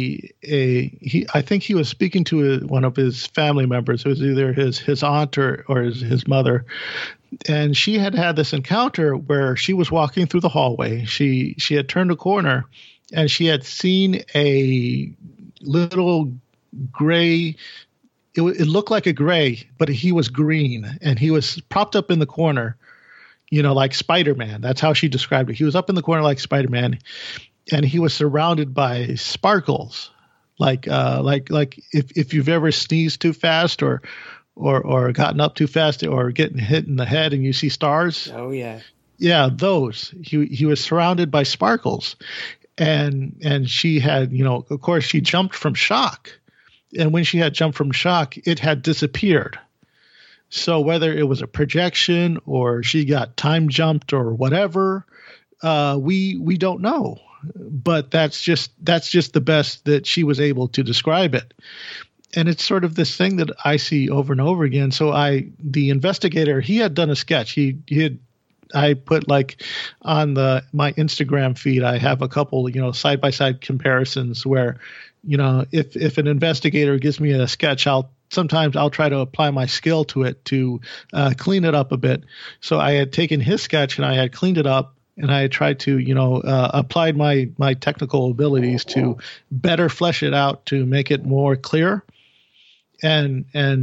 I think he was speaking to one of his family members. It was either his aunt or his mother. And she had this encounter where she was walking through the hallway. She had turned a corner and she had seen a little gray. It looked like a gray, but he was green and he was propped up in the corner, like Spider-Man. That's how she described it. He was up in the corner like Spider-Man, and he was surrounded by sparkles, like if you've ever sneezed too fast or gotten up too fast or getting hit in the head and you see stars. Oh yeah. Yeah, those. He was surrounded by sparkles, and she had, of course, she jumped from shock, and when she had jumped from shock, it had disappeared. So whether it was a projection or she got time jumped or whatever, we don't know. But that's just the best that she was able to describe it. And it's sort of this thing that I see over and over again. So the investigator, he had done a sketch. I put like on my Instagram feed, I have a couple, side by side comparisons where, if an investigator gives me a sketch, sometimes I'll try to apply my skill to it to clean it up a bit. So I had taken his sketch and I had cleaned it up, and I had tried to, applied my technical abilities to better flesh it out to make it more clear. And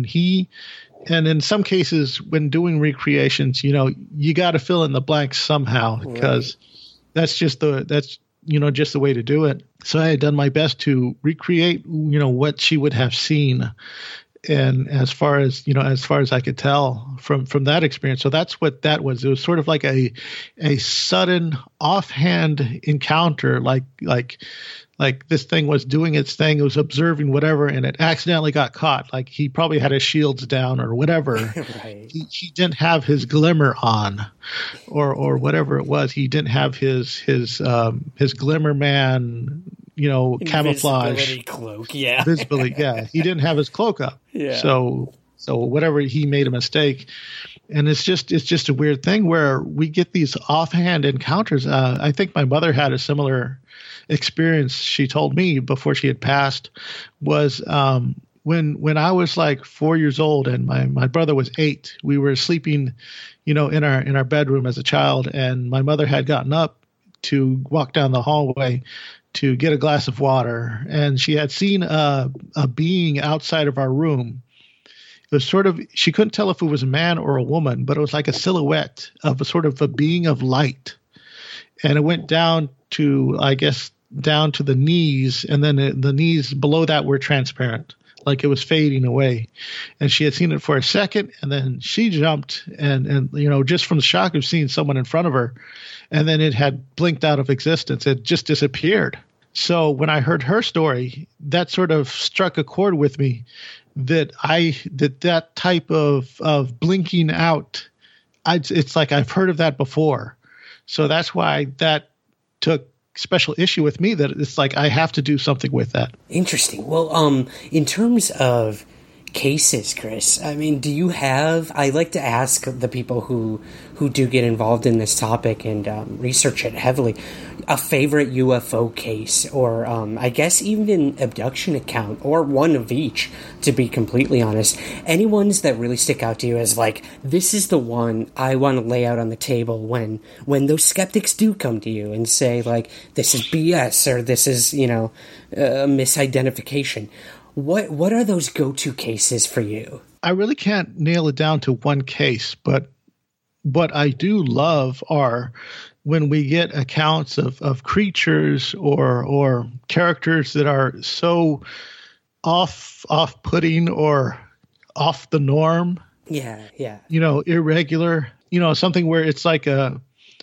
in some cases when doing recreations, you got to fill in the blanks somehow, because that's just the way to do it. So I had done my best to recreate, what she would have seen. And as far as I could tell from that experience. So that's what that was. It was sort of like a sudden offhand encounter, like this thing was doing its thing. It was observing whatever, and it accidentally got caught. Like he probably had his shields down or whatever. Right. He didn't have his glimmer on, or whatever it was. He didn't have his glimmer man, camouflage cloak. Yeah. Visibility. Yeah. He didn't have his cloak up. Yeah. So whatever, he made a mistake. And it's just a weird thing where we get these offhand encounters. I think my mother had a similar experience. She told me before she had passed was when I was like 4 years old and my brother was 8. We were sleeping, in our bedroom as a child, and my mother had gotten up to walk down the hallway to get a glass of water, and she had seen a being outside of our room. It was sort of, she couldn't tell if it was a man or a woman, but it was like a silhouette of a being of light. And it went down to, I guess, down to the knees, and then the knees below that were transparent, like it was fading away. And she had seen it for a second, and then she jumped, and just from the shock of seeing someone in front of her, and then it had blinked out of existence. It just disappeared. So when I heard her story, that sort of struck a chord with me, that type of blinking out, it's like I've heard of that before. So that's why that took special issue with me, that it's like I have to do something with that. Interesting. Well, in terms of cases, Chris, I mean, do you have, I like to ask the people who do get involved in this topic and research it heavily, a favorite UFO case, or I guess even abduction account, or one of each, to be completely honest. Any ones that really stick out to you as like, this is the one I want to lay out on the table when those skeptics do come to you and say like, this is BS, or this is, a misidentification. What are those go-to cases for you? I really can't nail it down to one case, but what I do love are when we get accounts of creatures or characters that are so off-putting or off the norm. Yeah. Irregular. Something where it's like the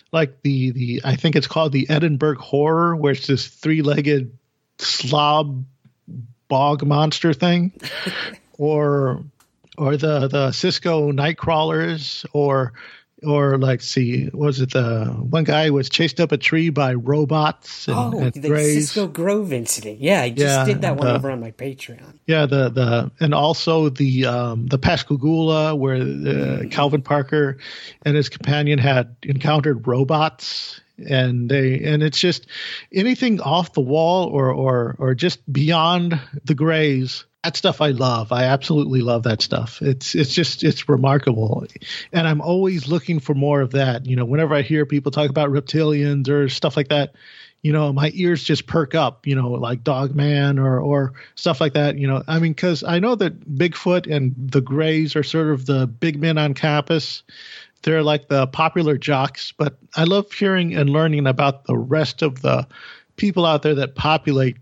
I think it's called the Edinburgh Horror, where it's this 3-legged slob bog monster thing, or the Cisco night crawlers, or Or like, see, was it the one guy was chased up a tree by robots? And the Greys. Cisco Grove incident. Yeah, I just did that one over on my Patreon. Yeah, and also the Pascagoula, where Calvin Parker and his companion had encountered robots, and it's just anything off the wall or just beyond the Greys. That stuff I love. I absolutely love that stuff. It's remarkable. And I'm always looking for more of that. You know, whenever I hear people talk about reptilians or stuff like that, you know, my ears just perk up, you know, like Dogman or stuff like that. You know, I mean, because I know that Bigfoot and the Greys are sort of the big men on campus. They're like the popular jocks, but I love hearing and learning about the rest of the people out there that populate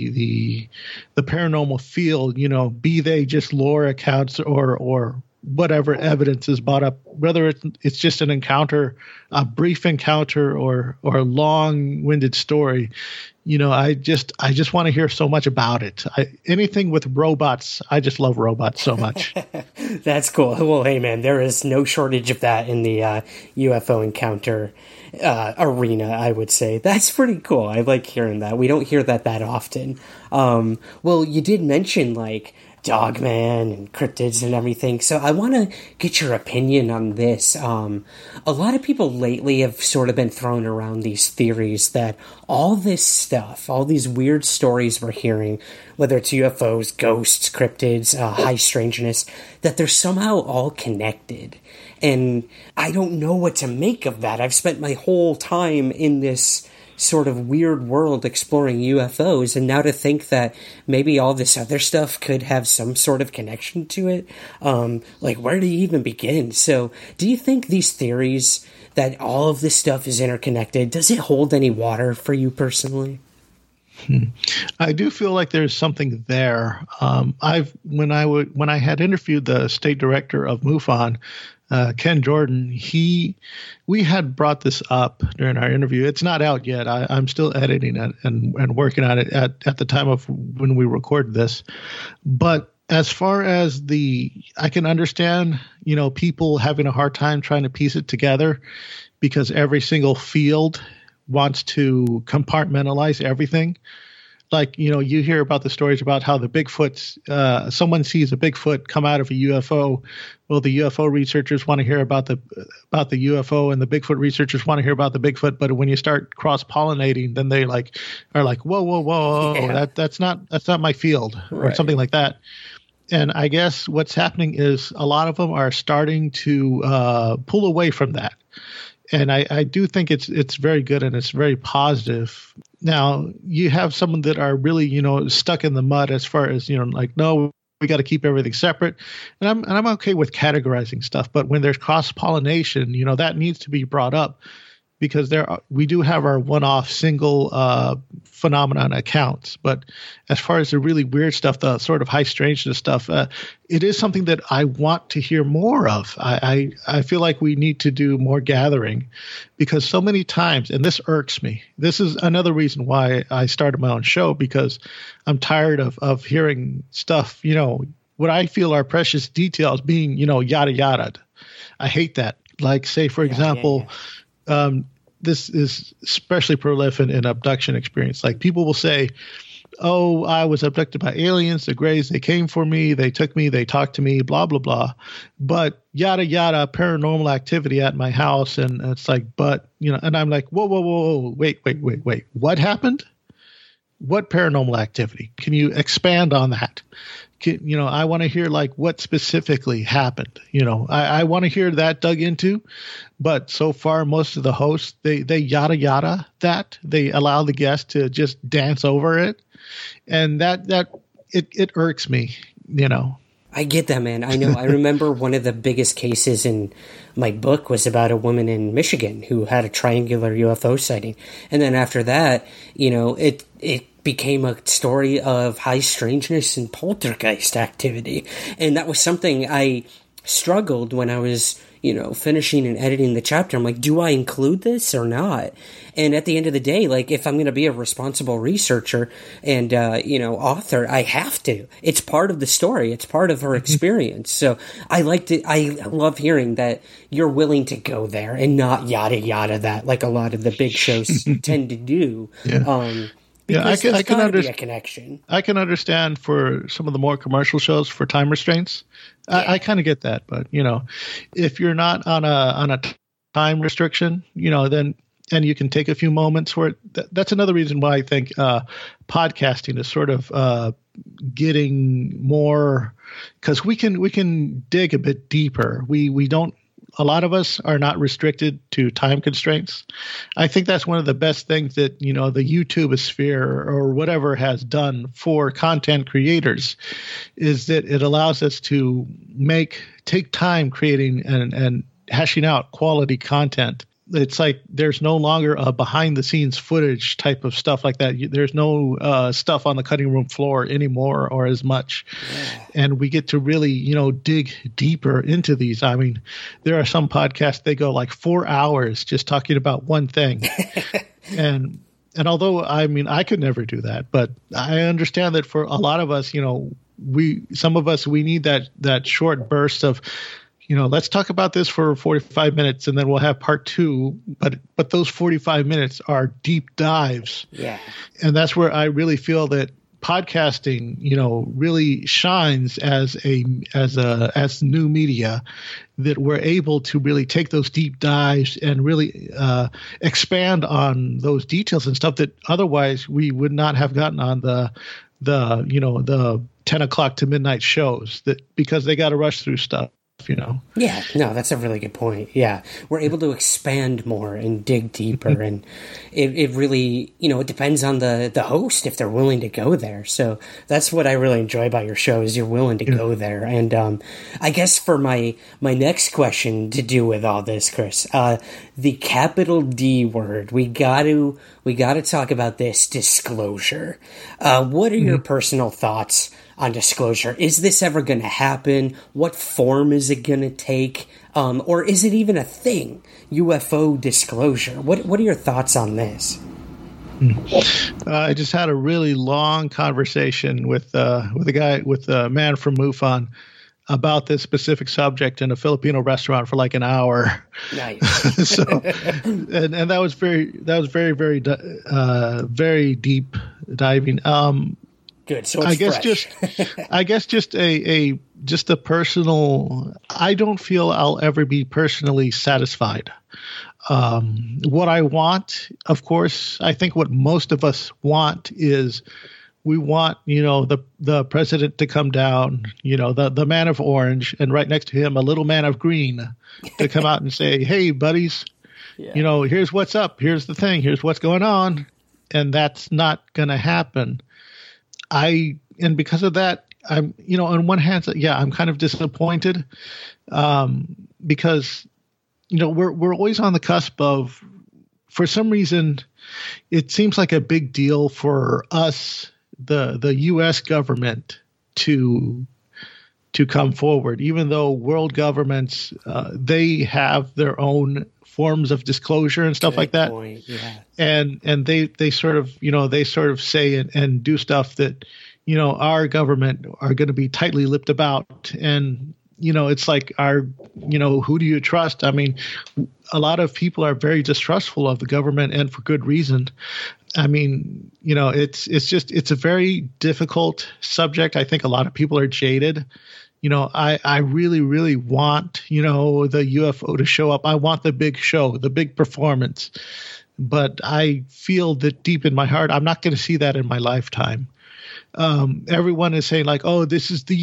the paranormal field, you know, be they just lore accounts or whatever evidence is brought up, whether it's just an encounter, a brief encounter or a long-winded story. You know, I just want to hear so much about it. Anything with robots, I just love robots so much. That's cool. Well, hey man, there is no shortage of that in the UFO encounter arena, I would say. That's pretty cool. I like hearing that. We don't hear that often. Well, you did mention like Dogman and cryptids and everything. So I want to get your opinion on this. A lot of people lately have sort of been throwing around these theories that all this stuff, all these weird stories we're hearing, whether it's UFOs, ghosts, cryptids, high strangeness, that they're somehow all connected. And I don't know what to make of that. I've spent my whole time in this sort of weird world exploring UFOs, and now to think that maybe all this other stuff could have some sort of connection to it, like where do you even begin? So do you think these theories that all of this stuff is interconnected, does it hold any water for you personally? I do feel like there's something there. When I had interviewed the state director of MUFON, Ken Jordan, we had brought this up during our interview. It's not out yet. I'm still editing it and working on it at the time of when we recorded this. But as far as I can understand, you know, people having a hard time trying to piece it together because every single field wants to compartmentalize everything. Like, you know, you hear about the stories about how the Bigfoots, someone sees a Bigfoot come out of a UFO. Well, the UFO researchers want to hear about the UFO, and the Bigfoot researchers want to hear about the Bigfoot. But when you start cross-pollinating, then they are like, whoa, yeah. that's not my field, or something like that. And I guess what's happening is a lot of them are starting to pull away from that. And I do think it's very good and it's very positive. Now, you have some that are really, you know, stuck in the mud as far as, you know, like, no, we got to keep everything separate. And I'm okay with categorizing stuff. But when there's cross-pollination, you know, that needs to be brought up, because we do have our one-off single phenomenon accounts. But as far as the really weird stuff, the sort of high strangeness stuff, it is something that I want to hear more of. I feel like we need to do more gathering, because so many times, and this irks me, this is another reason why I started my own show, because I'm tired of hearing stuff, you know, what I feel are precious details being, you know, yada yada. I hate that. Like, say, for example, this is especially prolific in abduction experience. Like, people will say, oh, I was abducted by aliens, the Greys, they came for me, they took me, they talked to me, blah, blah, blah. But yada, yada, paranormal activity at my house. And it's like, but, you know, and I'm like, whoa, wait. What happened? What paranormal activity? Can you expand on that? You know, I want to hear like what specifically happened. You know, I want to hear that dug into. But so far, most of the hosts, they yada yada that. They allow the guest to just dance over it, and it irks me. You know. I get that, man. I know. I remember one of the biggest cases in my book was about a woman in Michigan who had a triangular UFO sighting. And then after that, you know, it became a story of high strangeness and poltergeist activity. And that was something I struggled when I was, finishing and editing the chapter. I'm like, do I include this or not? And at the end of the day, like, if I'm going to be a responsible researcher and, author, I have to. It's part of the story. It's part of her experience. So I love hearing that you're willing to go there and not yada yada that, like a lot of the big shows tend to do. Yeah. Because I can be a connection. I can understand for some of the more commercial shows for time restraints. Yeah. I kind of get that, but if you're not on a time restriction, then and you can take a few moments for it. That's another reason why I think podcasting is sort of getting more, because we can dig a bit deeper. We don't. A lot of us are not restricted to time constraints. I think that's one of the best things that, the YouTube sphere or whatever has done for content creators, is that it allows us to take time creating and hashing out quality content. It's like there's no longer a behind the scenes footage type of stuff like that. There's no stuff on the cutting room floor anymore or as much. Yeah. And we get to really, dig deeper into these. I mean, there are some podcasts, they go like 4 hours just talking about one thing. And although, I could never do that, but I understand that for a lot of us, we need that short burst of, let's talk about this for 45 minutes and then we'll have part 2. But those 45 minutes are deep dives. Yeah. And that's where I really feel that podcasting, really shines as new media, that we're able to really take those deep dives and really expand on those details and stuff that otherwise we would not have gotten on the 10 o'clock to midnight shows, because they got to rush through stuff. Yeah, no, that's a really good point. Yeah, we're able to expand more and dig deeper, and it really, it depends on the host if they're willing to go there. So that's what I really enjoy about your show, is you're willing to go there. And I guess for my next question to do with all this, Chris, the capital D word, we got to talk about this, disclosure. What are your personal thoughts on disclosure? Is this ever going to happen? What form is it going to take? Or is it even a thing? UFO disclosure. What are your thoughts on this? I just had a really long conversation with a man from MUFON about this specific subject in a Filipino restaurant for like an hour. Nice. So, and that was very, very, very deep diving. Good. So I guess just a personal. I don't feel I'll ever be personally satisfied. What I want, of course, I think what most of us want is, we want, the president to come down, the man of orange, and right next to him, a little man of green, to come out and say, hey, buddies, here's what's up. Here's the thing. Here's what's going on. And that's not going to happen. And because of that, I'm, on one hand, I'm kind of disappointed, because, we're always on the cusp of, for some reason, it seems like a big deal for us, the U.S. government, to come forward, even though world governments, they have their own forms of disclosure and stuff like that. Point. Yeah. And they sort of say and do stuff that, our government are going to be tightly lipped about. And, it's like who do you trust? I mean, a lot of people are very distrustful of the government, and for good reason. I mean, it's a very difficult subject. I think a lot of people are jaded. I really, really want, the UFO to show up. I want the big show, the big performance. But I feel that deep in my heart, I'm not going to see that in my lifetime. Everyone is saying like, oh, this is the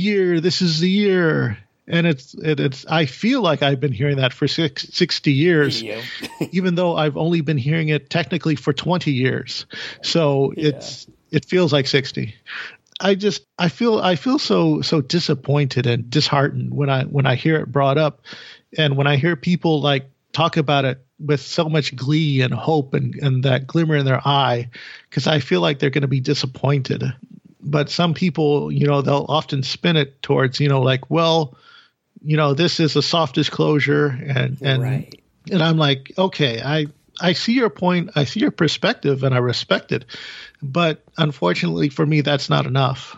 year. And it's. I feel like I've been hearing that for 60 years, even though I've only been hearing it technically for 20 years. So it feels like 60. I feel so disappointed and disheartened when I hear it brought up, and when I hear people like talk about it with so much glee and hope and that glimmer in their eye, because I feel like they're going to be disappointed. But some people, they'll often spin it towards, like, well, this is a soft disclosure, and right. And I'm like, okay, I see your point, I see your perspective, and I respect it, but unfortunately for me, that's not enough.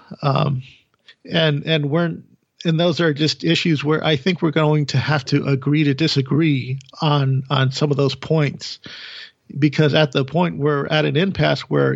And those are just issues where I think we're going to have to agree to disagree on some of those points, because at the point we're at an impasse where,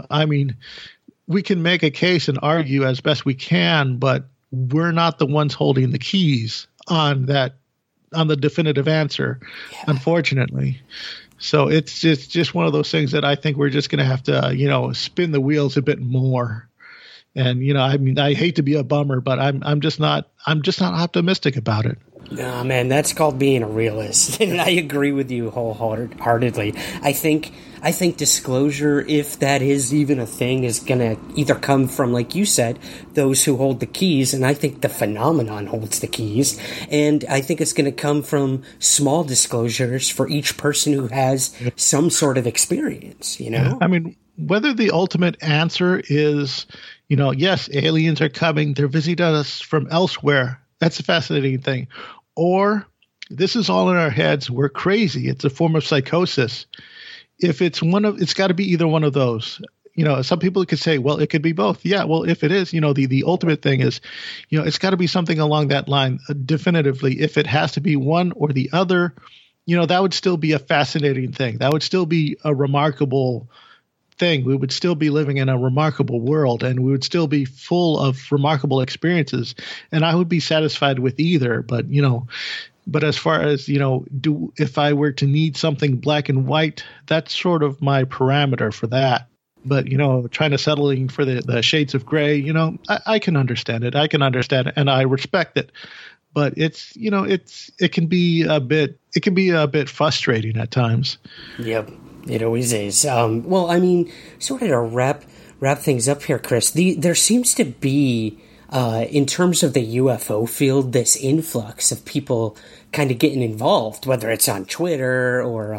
we can make a case and argue as best we can, but we're not the ones holding the keys on the definitive answer, unfortunately. So it's just one of those things that I think we're just going to have to, spin the wheels a bit more. And, I hate to be a bummer, but I'm just not optimistic about it. No, man, that's called being a realist. And I agree with you wholeheartedly. I think disclosure, if that is even a thing, is going to either come from, like you said, those who hold the keys, and I think the phenomenon holds the keys, and I think it's going to come from small disclosures for each person who has some sort of experience, Yeah. I mean, whether the ultimate answer is, yes, aliens are coming, they're visiting us from elsewhere. That's a fascinating thing. Or this is all in our heads. We're crazy. It's a form of psychosis. If it's it's got to be either one of those. Some people could say, well, it could be both. Yeah, well, if it is, the ultimate thing is, it's got to be something along that line definitively. If it has to be one or the other, that would still be a fascinating thing. That would still be a remarkable thing. We would still be living in a remarkable world, and we would still be full of remarkable experiences. And I would be satisfied with either. But, but as far as, if I were to need something black and white, that's sort of my parameter for that. But, trying to settling for the shades of gray, I can understand it. I can understand it, and I respect it. But it can be a bit frustrating at times. Yep. It always is. Well, I mean, sort of to wrap things up here, Chris, there seems to be, in terms of the UFO field, this influx of people kind of getting involved, whether it's on Twitter or,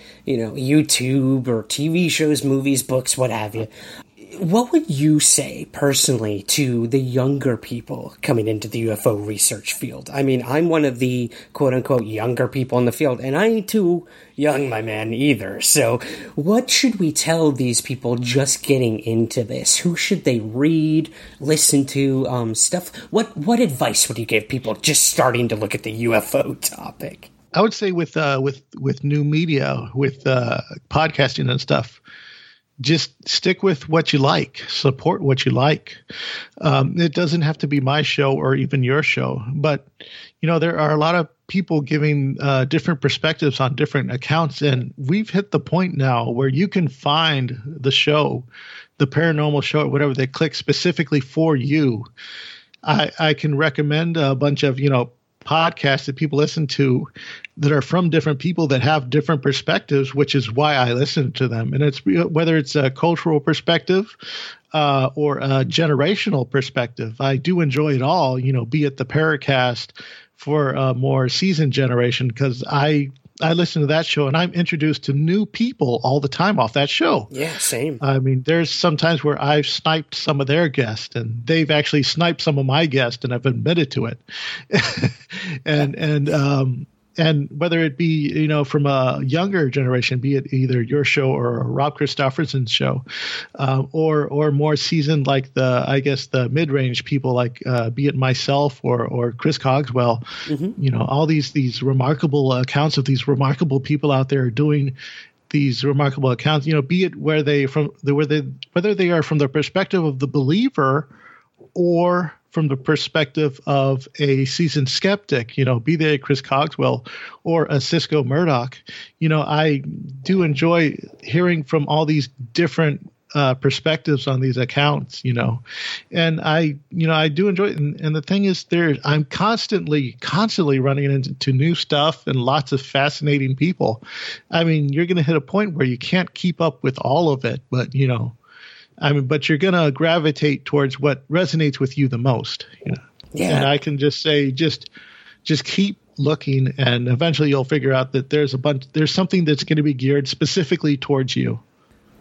YouTube or TV shows, movies, books, what have you. What would you say personally to the younger people coming into the UFO research field? I mean, I'm one of the quote-unquote younger people in the field, and I ain't too young, my man, either. So what should we tell these people just getting into this? Who should they read, listen to, stuff? What advice would you give people just starting to look at the UFO topic? I would say with new media, with podcasting and stuff, just stick with what you like, support what you like. It doesn't have to be my show or even your show, but there are a lot of people giving different perspectives on different accounts, and we've hit the point now where you can find the show, the paranormal show, or whatever they click specifically for you. I can recommend a bunch of podcasts that people listen to that are from different people that have different perspectives, which is why I listen to them. And it's whether it's a cultural perspective or a generational perspective. I do enjoy it all, be it the Paracast for a more seasoned generation, because I listen to that show and I'm introduced to new people all the time off that show. Yeah, same. I mean, there's some times where I've sniped some of their guests and they've actually sniped some of my guests, and I've admitted to it. And whether it be, from a younger generation, be it either your show or Rob Christofferson's show, or more seasoned, like the mid-range people, like be it myself or Chris Cogswell, all these remarkable accounts of these remarkable people out there doing these remarkable accounts, be it whether they are from the perspective of the believer or from the perspective of a seasoned skeptic, be they Chris Cogswell or a Cisco Murdoch. I do enjoy hearing from all these different perspectives on these accounts, and I do enjoy it. And the thing is, I'm constantly running into new stuff and lots of fascinating people. I mean, you're going to hit a point where you can't keep up with all of it, but but you're going to gravitate towards what resonates with you the most. Yeah. And I can just say, just keep looking, and eventually you'll figure out that there's something that's going to be geared specifically towards you.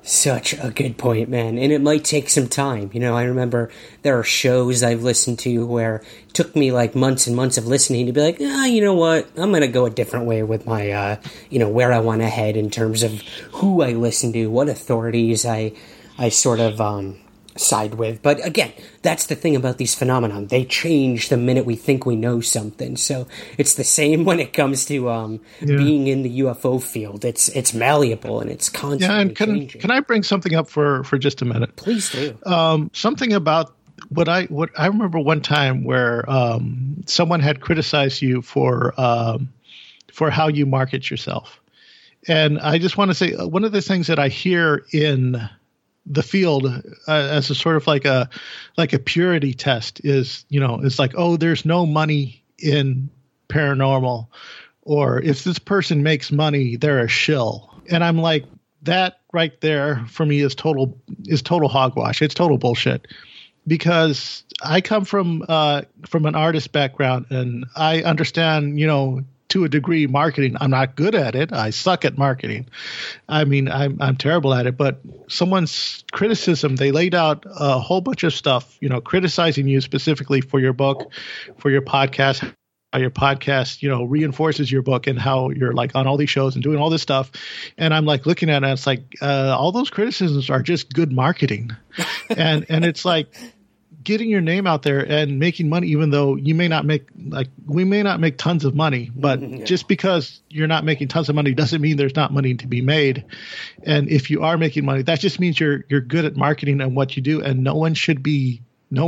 Such a good point, man. And it might take some time. You know, I remember there are shows I've listened to where it took me like months and months of listening to be like, you know what? I'm going to go a different way with my, where I want to head in terms of who I listen to, what authorities I sort of side with. But again, that's the thing about these phenomenon. They change the minute we think we know something. So it's the same when it comes to being in the UFO field. It's malleable and it's constantly changing. Can I bring something up for just a minute? Please do. Something about what I remember one time where someone had criticized you for how you market yourself. And I just want to say one of the things that I hear in the field as a sort of like a purity test is, it's like, oh, there's no money in paranormal, or if this person makes money, they're a shill. And I'm like, that right there for me is total hogwash. It's total bullshit, because I come from an artist background and I understand, to a degree, marketing. I'm not good at it. I suck at marketing. I mean, I'm terrible at it. But someone's criticism, they laid out a whole bunch of stuff, criticizing you specifically for your book, for your podcast, how your podcast, reinforces your book and how you're like on all these shows and doing all this stuff. And I'm like looking at it, and it's like all those criticisms are just good marketing, and it's like getting your name out there and making money, even though we may not make tons of money, but just because you're not making tons of money doesn't mean there's not money to be made. And if you are making money, that just means you're good at marketing and what you do. And no one should be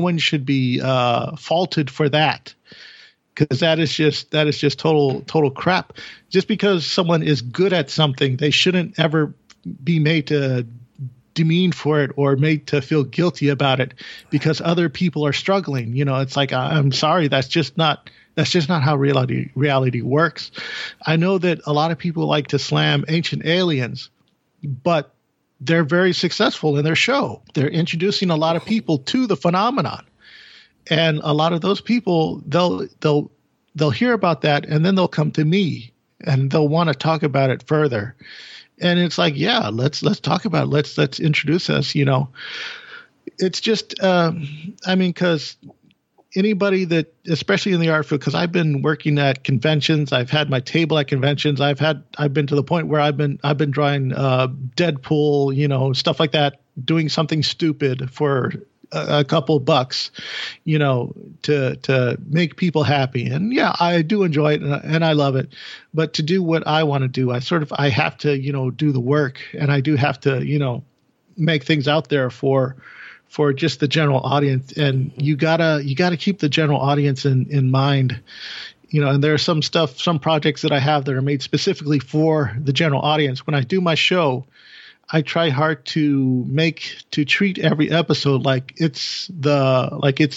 faulted for that, because that is just total crap. Just because someone is good at something, they shouldn't ever be made to demeaned for it or made to feel guilty about it because other people are struggling. It's like, I'm sorry, that's just not how reality works. I know that a lot of people like to slam Ancient Aliens, but they're very successful in their show. They're introducing a lot of people to the phenomenon, and a lot of those people, they'll hear about that, and then they'll come to me and they'll want to talk about it further. And it's like, yeah, let's talk about it. Let's introduce us, It's just, because anybody that, especially in the art field, because I've been working at conventions, I've had my table at conventions, I've been to the point where I've been drawing Deadpool, stuff like that, doing something stupid for a couple bucks, to make people happy. And yeah, I do enjoy it and I love it. But to do what I want to do, I have to, do the work, and I do have to, make things out there for just the general audience. And you gotta keep the general audience in mind, and there's some projects that I have that are made specifically for the general audience. When I do my show, I try hard to treat every episode like it's the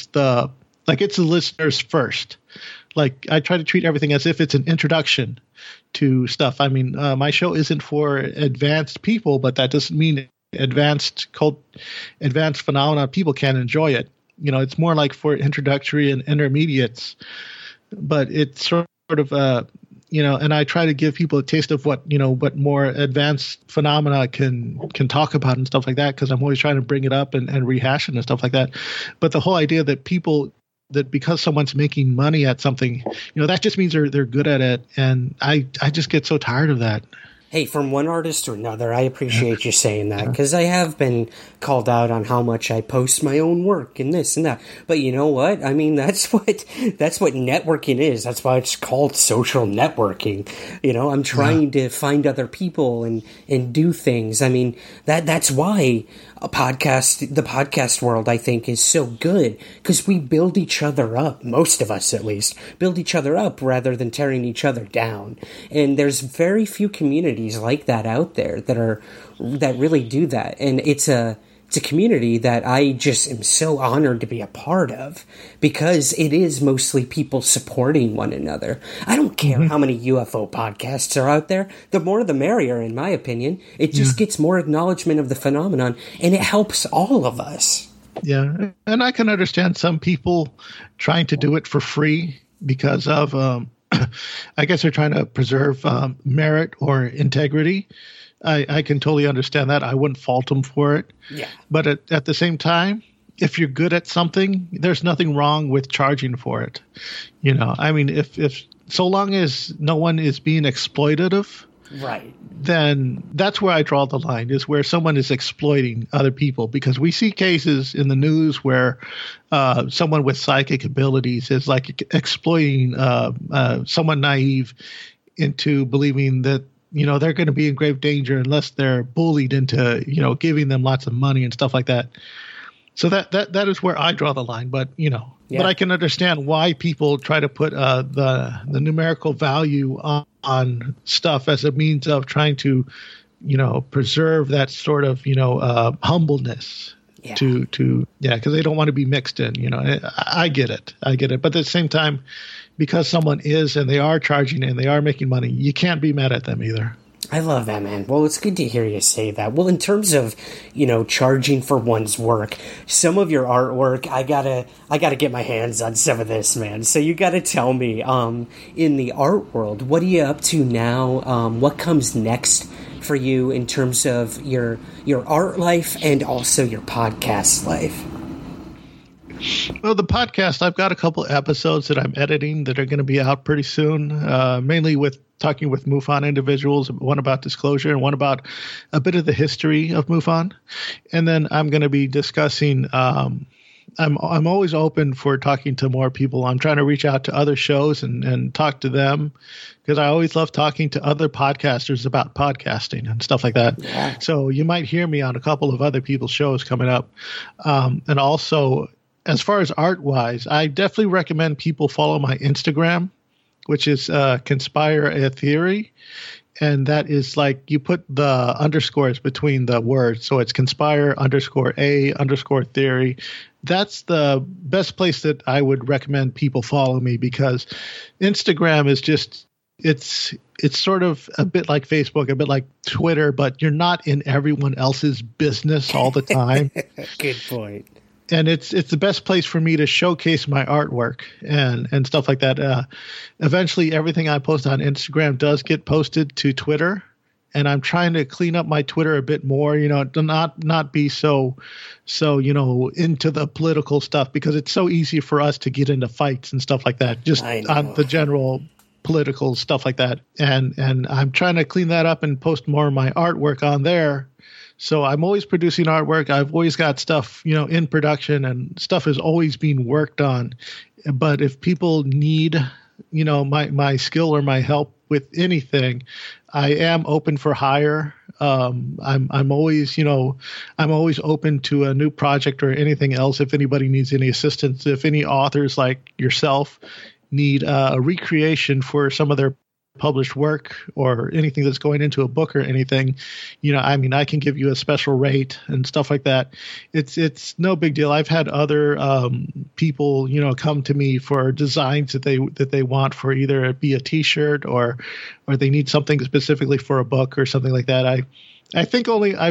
listeners first. Like, I try to treat everything as if it's an introduction to stuff. I mean, my show isn't for advanced people, but that doesn't mean advanced phenomena people can't enjoy it. It's more like for introductory and intermediates, but it's sort of and I try to give people a taste of what more advanced phenomena can talk about and stuff like that, because I'm always trying to bring it up and rehash it and stuff like that. But the whole idea that because someone's making money at something, that just means they're good at it. And I just get so tired of that. Hey, from one artist to another, I appreciate you saying that, because I have been called out on how much I post my own work and this and that. But you know what? I mean, that's what networking is. That's why it's called social networking. I'm trying to find other people and do things. I mean, that's why the podcast world, I think, is so good, because we build each other up. Most of us, at least, build each other up rather than tearing each other down. And there's very few communities like that out there that really do that. And it's a community that I just am so honored to be a part of, because it is mostly people supporting one another. I don't care how many UFO podcasts are out there. The more the merrier, in my opinion. It just gets more acknowledgement of the phenomenon, and it helps all of us. Yeah, and I can understand some people trying to do it for free because of I guess they're trying to preserve merit or integrity. I can totally understand that. I wouldn't fault them for it. Yeah. But at the same time, if you're good at something, there's nothing wrong with charging for it. You know, I mean, if so long as no one is being exploitative, right, then that's where I draw the line, is where someone is exploiting other people. Because we see cases in the news where someone with psychic abilities is like exploiting someone naive into believing that, you know, they're going to be in grave danger unless they're bullied into, you know, giving them lots of money and stuff like that. So that is where I draw the line. But, you know, but I can understand why people try to put the numerical value on stuff as a means of trying to, you know, preserve that sort of, you know, humbleness because they don't want to be mixed in. You know, I get it. But at the same time, because someone is and they are charging and they are making money, you can't be mad at them either. I love that, man. Well, it's good to hear you say that. Well, in terms of, you know, charging for one's work, some of your artwork, I gotta get my hands on some of this, man. So you gotta tell me, in the art world, what are you up to now? What comes next for you in terms of your art life and also your podcast life? Well, the podcast, I've got a couple episodes that I'm editing that are going to be out pretty soon, mainly with talking with MUFON individuals, one about disclosure and one about a bit of the history of MUFON. And then I'm going to be discussing, I'm always open for talking to more people. I'm trying to reach out to other shows and talk to them, because I always love talking to other podcasters about podcasting and stuff like that. Yeah. So you might hear me on a couple of other people's shows coming up. And also, as far as art-wise, I definitely recommend people follow my Instagram, which is Conspire a Theory. And that is like you put the underscores between the words. So it's Conspire_a_theory. That's the best place that I would recommend people follow me, because Instagram is just it's sort of a bit like Facebook, a bit like Twitter, but you're not in everyone else's business all the time. Good point. And it's the best place for me to showcase my artwork and stuff like that. Eventually, everything I post on Instagram does get posted to Twitter, and I'm trying to clean up my Twitter a bit more. You know, to not be so you know, into the political stuff, because it's so easy for us to get into fights and stuff like that, just on the general political stuff like that. And I'm trying to clean that up and post more of my artwork on there. So I'm always producing artwork. I've always got stuff, you know, in production, and stuff is always being worked on. But if people need, you know, my skill or my help with anything, I am open for hire. I'm always, you know, I'm always open to a new project or anything else. If anybody needs any assistance, if any authors like yourself need a recreation for some of their published work or anything that's going into a book or anything, you know, I mean, I can give you a special rate and stuff like that. It's no big deal. I've had other people, you know, come to me for designs that they want for either it be a T-shirt or they need something specifically for a book or something like that. I think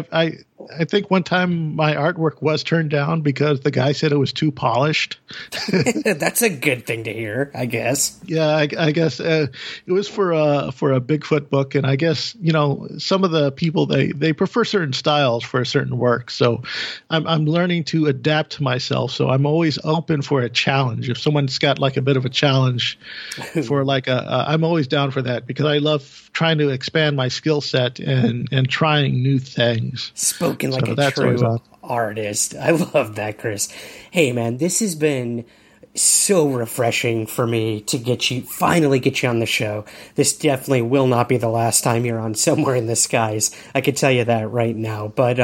I think one time my artwork was turned down because the guy said it was too polished. That's a good thing to hear, I guess. Yeah, I guess it was for a Bigfoot book, and I guess, you know, some of the people they prefer certain styles for a certain work. So I'm learning to adapt myself. So I'm always open for a challenge. If someone's got like a bit of a challenge for like I'm always down for that, because I love trying to expand my skill set and trying new things. Spoken like a true artist. I love that, Chris. Hey, man, this has been so refreshing for me to finally get you on the show. This definitely will not be the last time you're on Somewhere in the Skies. I can tell you that right now. But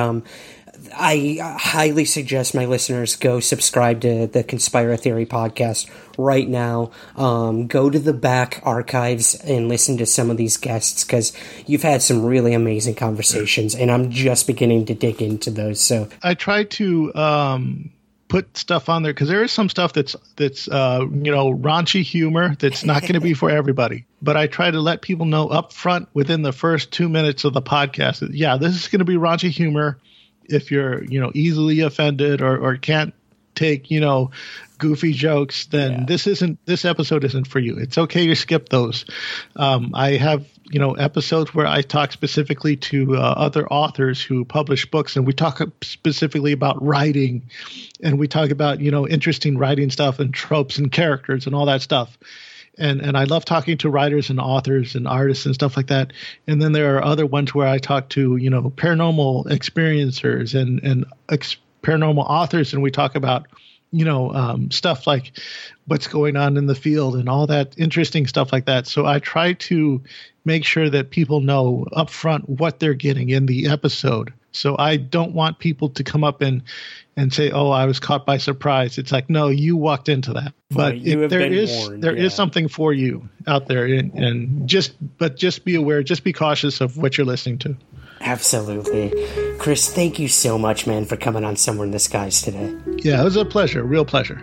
I highly suggest my listeners go subscribe to the Conspire Theory podcast right now. Go to the back archives and listen to some of these guests, because you've had some really amazing conversations, and I'm just beginning to dig into those. So I try to put stuff on there, because there is some stuff that's you know, raunchy humor that's not going to be for everybody. But I try to let people know up front within the first 2 minutes of the podcast that, yeah, this is going to be raunchy humor. If you're, you know, easily offended or can't take, you know, goofy jokes, then this episode isn't for you. It's okay to skip those. I have, episodes where I talk specifically to other authors who publish books, and we talk specifically about writing, and we talk about, interesting writing stuff and tropes and characters and all that stuff. And I love talking to writers and authors and artists and stuff like that. And then there are other ones where I talk to, paranormal experiencers and paranormal authors, and we talk about, stuff like what's going on in the field and all that interesting stuff like that. So I try to make sure that people know up front what they're getting in the episode. So I don't want people to come up and say, "Oh, I was caught by surprise." It's like, no, you walked into that. But there is something for you out there, and just be aware, just be cautious of what you're listening to. Absolutely. Chris, thank you so much, man, for coming on Somewhere in the Skies today. Yeah, it was a pleasure, real pleasure.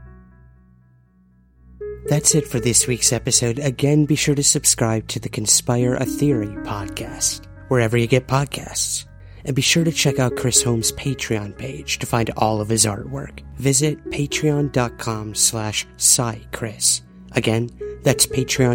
That's it for this week's episode. Again, be sure to subscribe to the Conspire a Theory podcast, wherever you get podcasts. And be sure to check out Chris Holmes' Patreon page to find all of his artwork. Visit patreon.com/PsyChris. Again, that's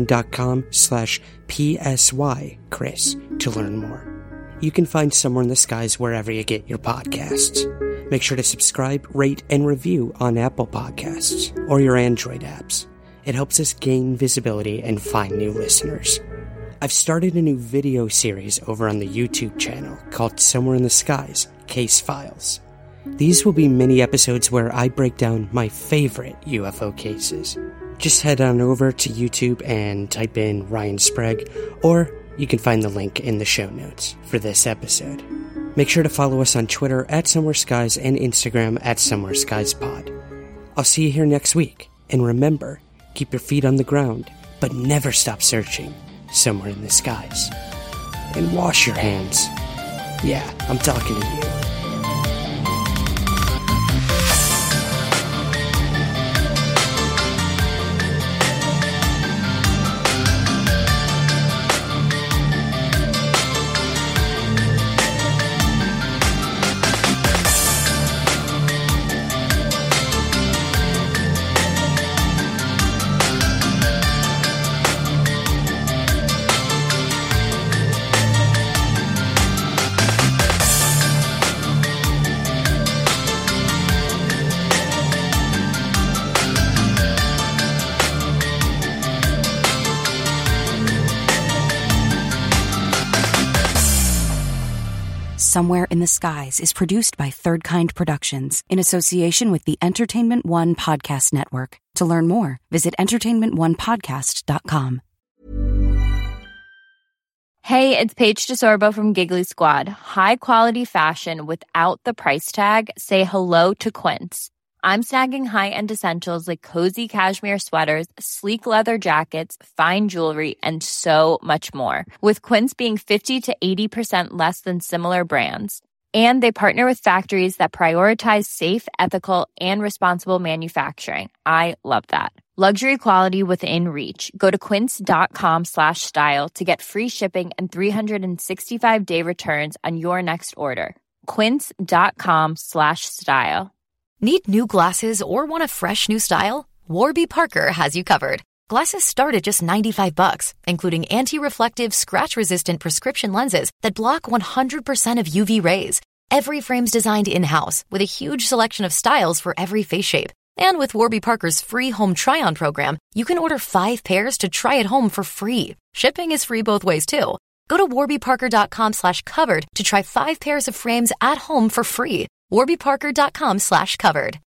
patreon.com/PSYChris to learn more. You can find Somewhere in the Skies wherever you get your podcasts. Make sure to subscribe, rate, and review on Apple Podcasts or your Android apps. It helps us gain visibility and find new listeners. I've started a new video series over on the YouTube channel called Somewhere in the Skies Case Files. These will be mini episodes where I break down my favorite UFO cases. Just head on over to YouTube and type in Ryan Sprague, or you can find the link in the show notes for this episode. Make sure to follow us on Twitter @SomewhereSkies and Instagram @SomewhereSkiesPod. I'll see you here next week, and remember, keep your feet on the ground, but never stop searching somewhere in the skies. And wash your hands. Yeah, I'm talking to you. Somewhere in the Skies is produced by Third Kind Productions in association with the Entertainment One Podcast Network. To learn more, visit entertainmentonepodcast.com. Hey, it's Paige DeSorbo from Giggly Squad. High quality fashion without the price tag. Say hello to Quince. I'm snagging high-end essentials like cozy cashmere sweaters, sleek leather jackets, fine jewelry, and so much more. With Quince being 50 to 80% less than similar brands. And they partner with factories that prioritize safe, ethical, and responsible manufacturing. I love that. Luxury quality within reach. Go to quince.com/style to get free shipping and 365-day returns on your next order. Quince.com/style. Need new glasses or want a fresh new style? Warby Parker has you covered. Glasses start at just $95, including anti-reflective, scratch-resistant prescription lenses that block 100% of UV rays. Every frame's designed in-house with a huge selection of styles for every face shape. And with Warby Parker's free home try-on program, you can order 5 pairs to try at home for free. Shipping is free both ways, too. Go to warbyparker.com/covered to try 5 pairs of frames at home for free. warbyparker.com/covered.